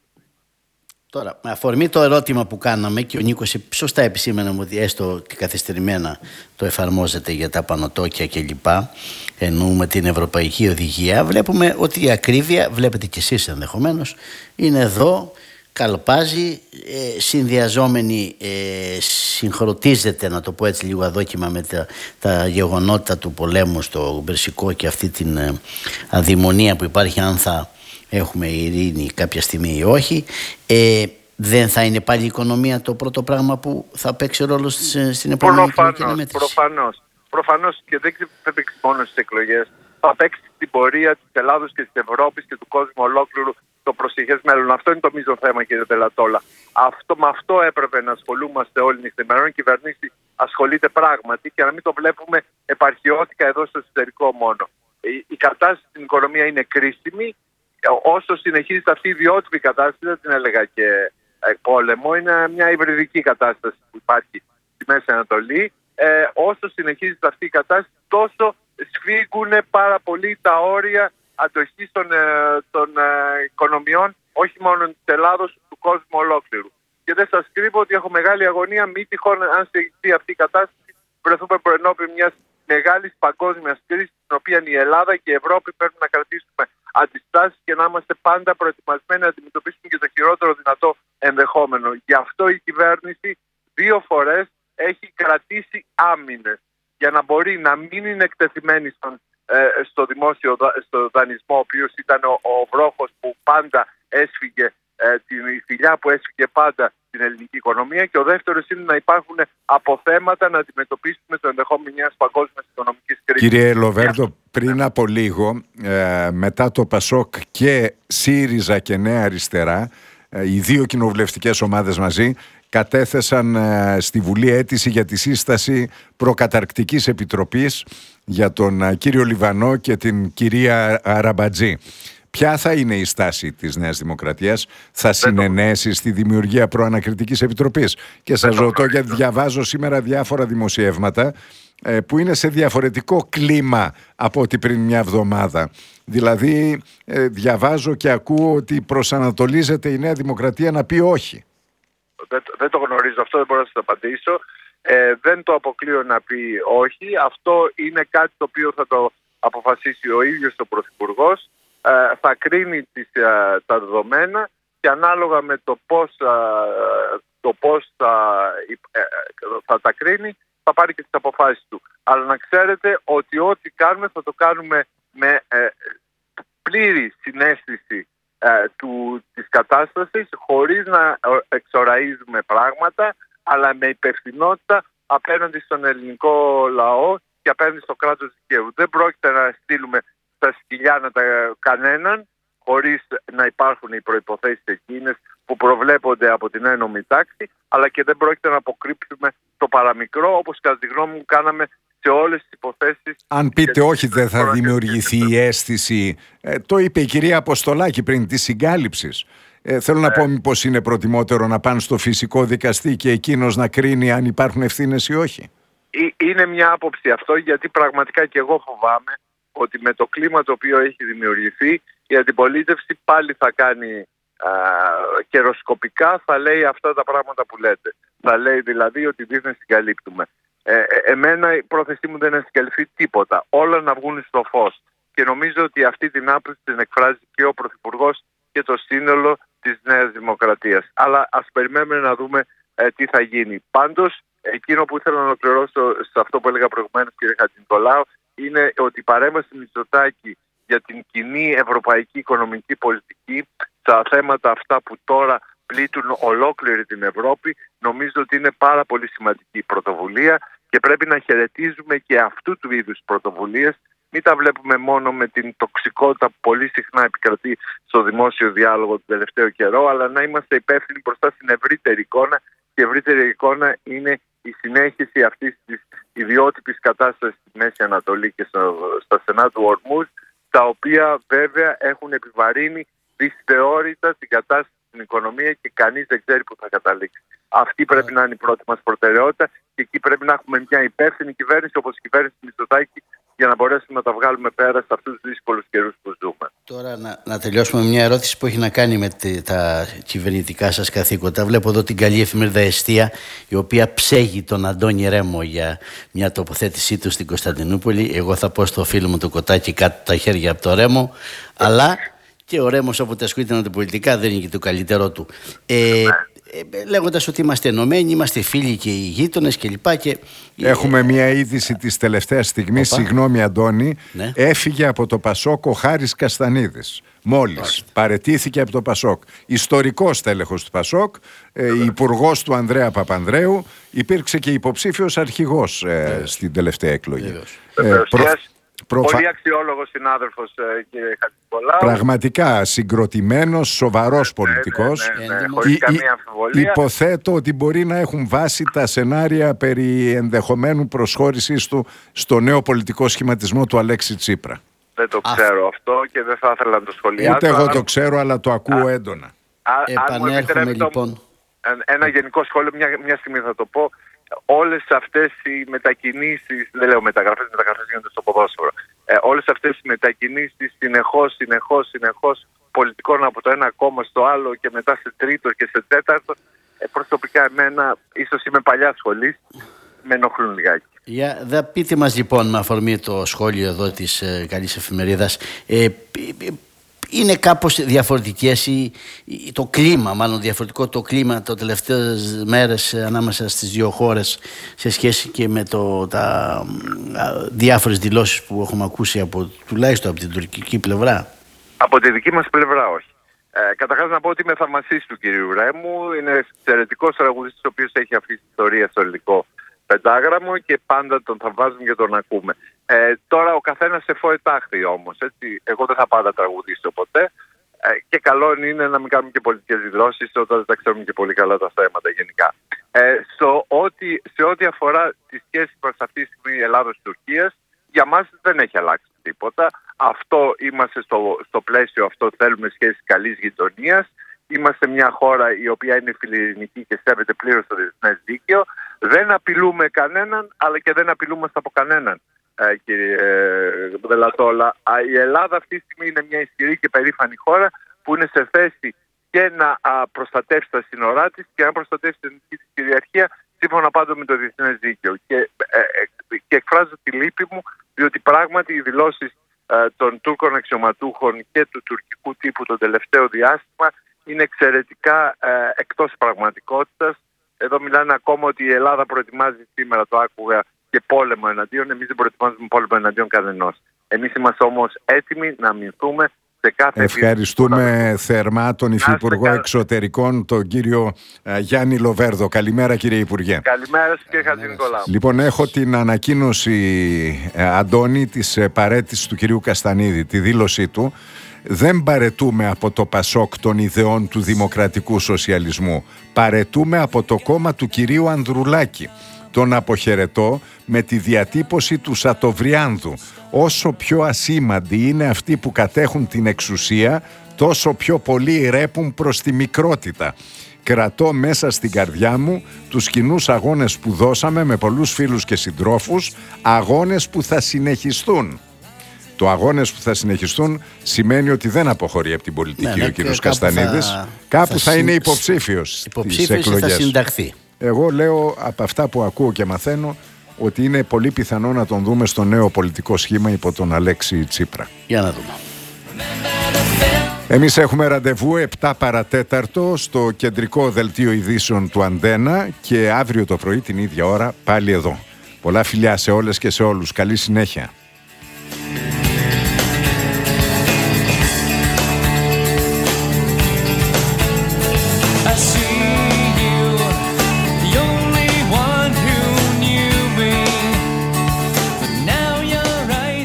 C: Τώρα, με αφορμή το ερώτημα που κάναμε και ο Νίκος σωστά επισήμανε ότι έστω και καθυστερημένα το εφαρμόζεται για τα πανωτόκια κλπ. Εννοούμε την Ευρωπαϊκή Οδηγία. Βλέπουμε ότι η ακρίβεια, βλέπετε κι εσείς ενδεχομένως, είναι εδώ, καλπάζει, συνδυαζόμενη, συγχρονίζεται, να το πω έτσι λίγο αδόκιμα, με τα γεγονότα του πολέμου στο Περσικό και αυτή την αδειμονία που υπάρχει αν θα έχουμε ειρήνη κάποια στιγμή ή όχι. Δεν θα είναι πάλι η οικονομία το πρώτο πράγμα που θα παίξει ρόλο στην επόμενη εκλογική αναμέτρηση?
F: Προφανώς και δεν θα παίξει μόνο στις εκλογές. Θα παίξει στην πορεία της Ελλάδος και της Ευρώπης και του κόσμου ολόκληρου το προσεχές μέλλον. Αυτό είναι το μείζον θέμα, κύριε Πελατόλα. Με αυτό έπρεπε να ασχολούμαστε όλοι νυχθημερών. Η κυβέρνηση ασχολείται πράγματι και να μην το βλέπουμε επαρχιώτικα εδώ στο εσωτερικό μόνο. Η κατάσταση στην οικονομία είναι κρίσιμη. Όσο συνεχίζεται αυτή η ιδιότυπη κατάσταση, δεν την έλεγα και πόλεμο, είναι μια υβριδική κατάσταση που υπάρχει στη Μέση Ανατολή. Όσο συνεχίζεται αυτή η κατάσταση, τόσο σφίγγουν πάρα πολύ τα όρια αντοχής των οικονομιών, όχι μόνο της Ελλάδος, του κόσμου ολόκληρου. Και δεν σας κρύβω ότι έχω μεγάλη αγωνία, μη τυχόν αν συνεχιστεί αυτή η κατάσταση, βρεθούμε προενώπιν μιας μεγάλης παγκόσμιας κρίσης, στην οποία η Ελλάδα και η Ευρώπη πρέπει να κρατήσουμε αντιστάσεις και να είμαστε πάντα προετοιμασμένοι να αντιμετωπίσουμε και το χειρότερο δυνατό ενδεχόμενο. Γι' αυτό η κυβέρνηση 2 φορές έχει κρατήσει άμυνες για να μπορεί να μην είναι εκτεθειμένη στο δημόσιο στο δανεισμό, ο οποίος ήταν ο βρόχος που πάντα έσφυγε, η θηλιά που έσφυγε πάντα την ελληνική οικονομία, και ο δεύτερος είναι να υπάρχουν αποθέματα να αντιμετωπίσουμε το ενδεχόμενο μιας παγκόσμιας οικονομικής κρίσης.
B: Κύριε Λοβέρντο, πριν από λίγο, μετά το ΠΑΣΟΚ και ΣΥΡΙΖΑ και Νέα Αριστερά, οι 2 κοινοβουλευτικές ομάδες μαζί κατέθεσαν στη Βουλή αίτηση για τη σύσταση προκαταρκτικής επιτροπής για τον κύριο Λιβανό και την κυρία Αραμπατζή. Ποια θα είναι η στάση της Νέας Δημοκρατίας? Θα συνενέσει στη δημιουργία προανακριτικής επιτροπής? Και σας ρωτώ γιατί διαβάζω σήμερα διάφορα δημοσιεύματα που είναι σε διαφορετικό κλίμα από ό,τι πριν μια εβδομάδα. Δηλαδή διαβάζω και ακούω ότι προσανατολίζεται η Νέα Δημοκρατία να πει όχι.
F: Δεν το γνωρίζω αυτό, δεν μπορώ να σας απαντήσω. Δεν το αποκλείω να πει όχι. Αυτό είναι κάτι το οποίο θα το αποφασίσει ο ίδιος ο Πρωθυπουργός. Θα κρίνει τα δεδομένα και ανάλογα με το πώς θα τα κρίνει θα πάρει και τις αποφάσεις του. Αλλά να ξέρετε ότι ό,τι κάνουμε θα το κάνουμε με πλήρη συναίσθηση της κατάστασης, χωρίς να εξοραίζουμε πράγματα, αλλά με υπευθυνότητα απέναντι στον ελληνικό λαό και απέναντι στο κράτος δικαίου. Δεν πρόκειται να στείλουμε στα σκυλιά κανέναν, χωρίς να υπάρχουν οι προϋποθέσεις εκείνες που προβλέπονται από την ένομη τάξη, αλλά και δεν πρόκειται να αποκρύψουμε το παραμικρό, όπως κατά τη γνώμη μου κάναμε σε όλες τις υποθέσεις.
B: Αν πείτε όχι, δεν θα δημιουργηθεί η αίσθηση, το είπε η κυρία Αποστολάκη πριν, της συγκάλυψης. Θέλω να πω, μήπως είναι προτιμότερο να πάνε στο φυσικό δικαστή και εκείνος να κρίνει αν υπάρχουν ευθύνες ή όχι?
F: Είναι μια άποψη αυτό, γιατί πραγματικά και εγώ φοβάμαι ότι με το κλίμα το οποίο έχει δημιουργηθεί, η αντιπολίτευση πάλι θα κάνει καιροσκοπικά, θα λέει αυτά τα πράγματα που λέτε. Θα λέει δηλαδή ότι δίθεν συγκαλύπτουμε. Εμένα η πρόθεσή μου δεν είναι να συγκαλυφθεί τίποτα. Όλα να βγουν στο φως. Και νομίζω ότι αυτή την άποψη την εκφράζει και ο Πρωθυπουργός και το σύνολο της Νέας Δημοκρατίας. Αλλά ας περιμένουμε να δούμε τι θα γίνει. Πάντως, εκείνο που ήθελα να ολοκληρώσω σε αυτό που έλεγα προηγουμένως, κύριε Χατζηνικολάου, είναι ότι η παρέμβαση Μητσοτάκη για την κοινή ευρωπαϊκή οικονομική πολιτική στα θέματα αυτά που τώρα πλήττουν ολόκληρη την Ευρώπη, νομίζω ότι είναι πάρα πολύ σημαντική πρωτοβουλία και πρέπει να χαιρετίζουμε και αυτού του είδους πρωτοβουλίες. Μην τα βλέπουμε μόνο με την τοξικότητα που πολύ συχνά επικρατεί στο δημόσιο διάλογο τον τελευταίο καιρό, αλλά να είμαστε υπεύθυνοι μπροστά στην ευρύτερη εικόνα. Και η ευρύτερη εικόνα είναι η συνέχιση αυτής της ιδιότυπης κατάστασης στη Μέση Ανατολή και στα στενά του Ορμούζ, τα οποία βέβαια έχουν επιβαρύνει δυσθεώρητα την κατάσταση στην οικονομία και κανείς δεν ξέρει που θα καταλήξει. Αυτή πρέπει να είναι η πρώτη μας προτεραιότητα και εκεί πρέπει να έχουμε μια υπεύθυνη κυβέρνηση όπως η κυβέρνηση του Μητσοτάκη για να μπορέσουμε να τα βγάλουμε πέρα σε αυτούς τους δύσκολους καιρούς που ζούμε.
C: Τώρα να τελειώσουμε με μια ερώτηση που έχει να κάνει με τα κυβερνητικά σας καθήκοντα. Βλέπω εδώ την καλή εφημερίδα Εστία, η οποία ψέγει τον Αντώνη Ρέμο για μια τοποθέτησή του στην Κωνσταντινούπολη. Εγώ θα πω στο φίλο μου το Κοτάκι κάτω τα χέρια από το Ρέμο, αλλά και ο Ρέμος όποτε ασχολείται με τα πολιτικά δεν είναι και το καλύτερό του. Λέγοντας ότι είμαστε ενωμένοι, είμαστε φίλοι και οι γείτονες κλπ.
B: Έχουμε μια είδηση της τελευταίας στιγμής. Συγγνώμη Αντώνη, ναι. Έφυγε από το Πασόκ ο Χάρης Καστανίδης. Μόλις παραιτήθηκε από το Πασόκ. Ιστορικός τέλεχος του Πασόκ, υπουργός του Ανδρέα Παπανδρέου, υπήρξε και υποψήφιος αρχηγός στην τελευταία εκλογή.
F: Πολύ αξιόλογος συνάδελφος, κύριε Χατζηνικολάου.
B: Πραγματικά συγκροτημένος, σοβαρός πολιτικός.
F: Χωρίς καμία αμφιβολία.
B: Υποθέτω ότι μπορεί να έχουν βάσει τα σενάρια περί ενδεχομένου προσχώρησης του στο νέο πολιτικό σχηματισμό του Αλέξη Τσίπρα.
F: Δεν το ξέρω αυτό και δεν θα ήθελα να το σχολιάσω.
B: Ούτε εγώ το ξέρω, αλλά το ακούω έντονα.
C: Επανέρχομαι λοιπόν.
F: Ένα γενικό σχόλιο, μια στιγμή θα το πω. Όλες αυτές οι μετακινήσεις, δεν λέω μεταγραφές γίνονται στο ποδόσφαιρο. Όλες αυτές οι μετακινήσεις συνεχώς πολιτικών από το ένα κόμμα στο άλλο και μετά σε τρίτο και σε τέταρτο, προσωπικά εμένα, ίσως είμαι παλιά σχολής, με ενοχλούν λιγάκι.
C: Για πείτε μας λοιπόν, με αφορμή το σχόλιο εδώ της καλής εφημερίδας, είναι κάπως διαφορετικές το κλίμα, μάλλον διαφορετικό το κλίμα το τελευταίες μέρες ανάμεσα στις δύο χώρες σε σχέση και με τα διάφορες δηλώσεις που έχουμε ακούσει τουλάχιστον από την τουρκική πλευρά?
F: Από τη δική μας πλευρά όχι. Καταρχάς να πω ότι είμαι θαυμαστής του κυρίου Ρέμου. Είναι εξαιρετικός τραγουδιστής ο οποίος έχει αφήσει ιστορία στο ελληνικό πεντάγραμμο και πάντα τον θαυμάζουμε και τον ακούμε. Τώρα ο καθένας σε φόε τάχθη όμως, έτσι. Εγώ δεν θα πάντα τραγουδήσω ποτέ και καλό είναι να μην κάνουμε και πολιτικές δηλώσεις όταν δεν τα ξέρουμε και πολύ καλά τα θέματα γενικά. Σε ό,τι αφορά τις σχέσεις προς αυτή τη στιγμή Ελλάδος-Τουρκίας, για μας δεν έχει αλλάξει τίποτα. Αυτό είμαστε στο πλαίσιο αυτό, θέλουμε σχέσεις καλής γειτονίας. Είμαστε μια χώρα η οποία είναι φιλελληνική και σέβεται πλήρως το διεθνές δίκαιο. Δεν απειλούμε κανέναν, αλλά και δεν απειλούμαστε από κανέναν, κύριε Δελατόλα. Η Ελλάδα αυτή τη στιγμή είναι μια ισχυρή και περήφανη χώρα που είναι σε θέση και να προστατεύσει τα σύνορά της και να προστατεύσει την εθνική της κυριαρχία σύμφωνα πάντοτε με το διεθνές δίκαιο. Και εκφράζω τη λύπη μου, διότι πράγματι οι δηλώσεις των Τούρκων αξιωματούχων και του τουρκικού τύπου το τελευταίο διάστημα είναι εξαιρετικά εκτός πραγματικότητας. Εδώ μιλάνε ακόμα ότι η Ελλάδα προετοιμάζει σήμερα, το άκουγα, και πόλεμο εναντίον. Εμείς δεν προετοιμάζουμε πόλεμο εναντίον κανενός. Εμείς είμαστε όμως έτοιμοι να αμυνθούμε σε κάθε...
B: Ευχαριστούμε θερμά τον Υφυπουργό Εξωτερικών, τον κύριο Γιάννη Λοβέρδο. Καλημέρα, κύριε Υπουργέ.
F: Καλημέρα σας, κύριε Χατζηνικολάου.
B: Λοιπόν, έχω την ανακοίνωση, Αντώνη, της παρέτησης του κυρίου Καστανίδη, τη δήλωσή του. Δεν παρετούμε από το Πασόκ των ιδεών του δημοκρατικού σοσιαλισμού. Παρετούμε από το κόμμα του κυρίου Ανδρουλάκη. τον αποχαιρετώ με τη διατύπωση του Σατοβριάνδου. Όσο πιο ασήμαντοι είναι αυτοί που κατέχουν την εξουσία, τόσο πιο πολύ ρέπουν προς τη μικρότητα. Κρατώ μέσα στην καρδιά μου τους κοινούς αγώνες που δώσαμε με πολλούς φίλους και συντρόφους, αγώνες που θα συνεχιστούν. Το αγώνες που θα συνεχιστούν σημαίνει ότι δεν αποχωρεί από την πολιτική ο κύριος Καστανίδης. Κάπου θα είναι υποψήφιος στις εκλογές.
C: Θα συνταχθεί.
B: Εγώ λέω από αυτά που ακούω και μαθαίνω ότι είναι πολύ πιθανό να τον δούμε στο νέο πολιτικό σχήμα υπό τον Αλέξη Τσίπρα.
C: Για να δούμε.
B: Εμείς έχουμε ραντεβού 7 παρατέταρτο στο κεντρικό δελτίο ειδήσεων του Αντένα και αύριο το πρωί την ίδια ώρα πάλι εδώ. Πολλά φιλιά σε όλες και σε όλους. Καλή συνέχεια.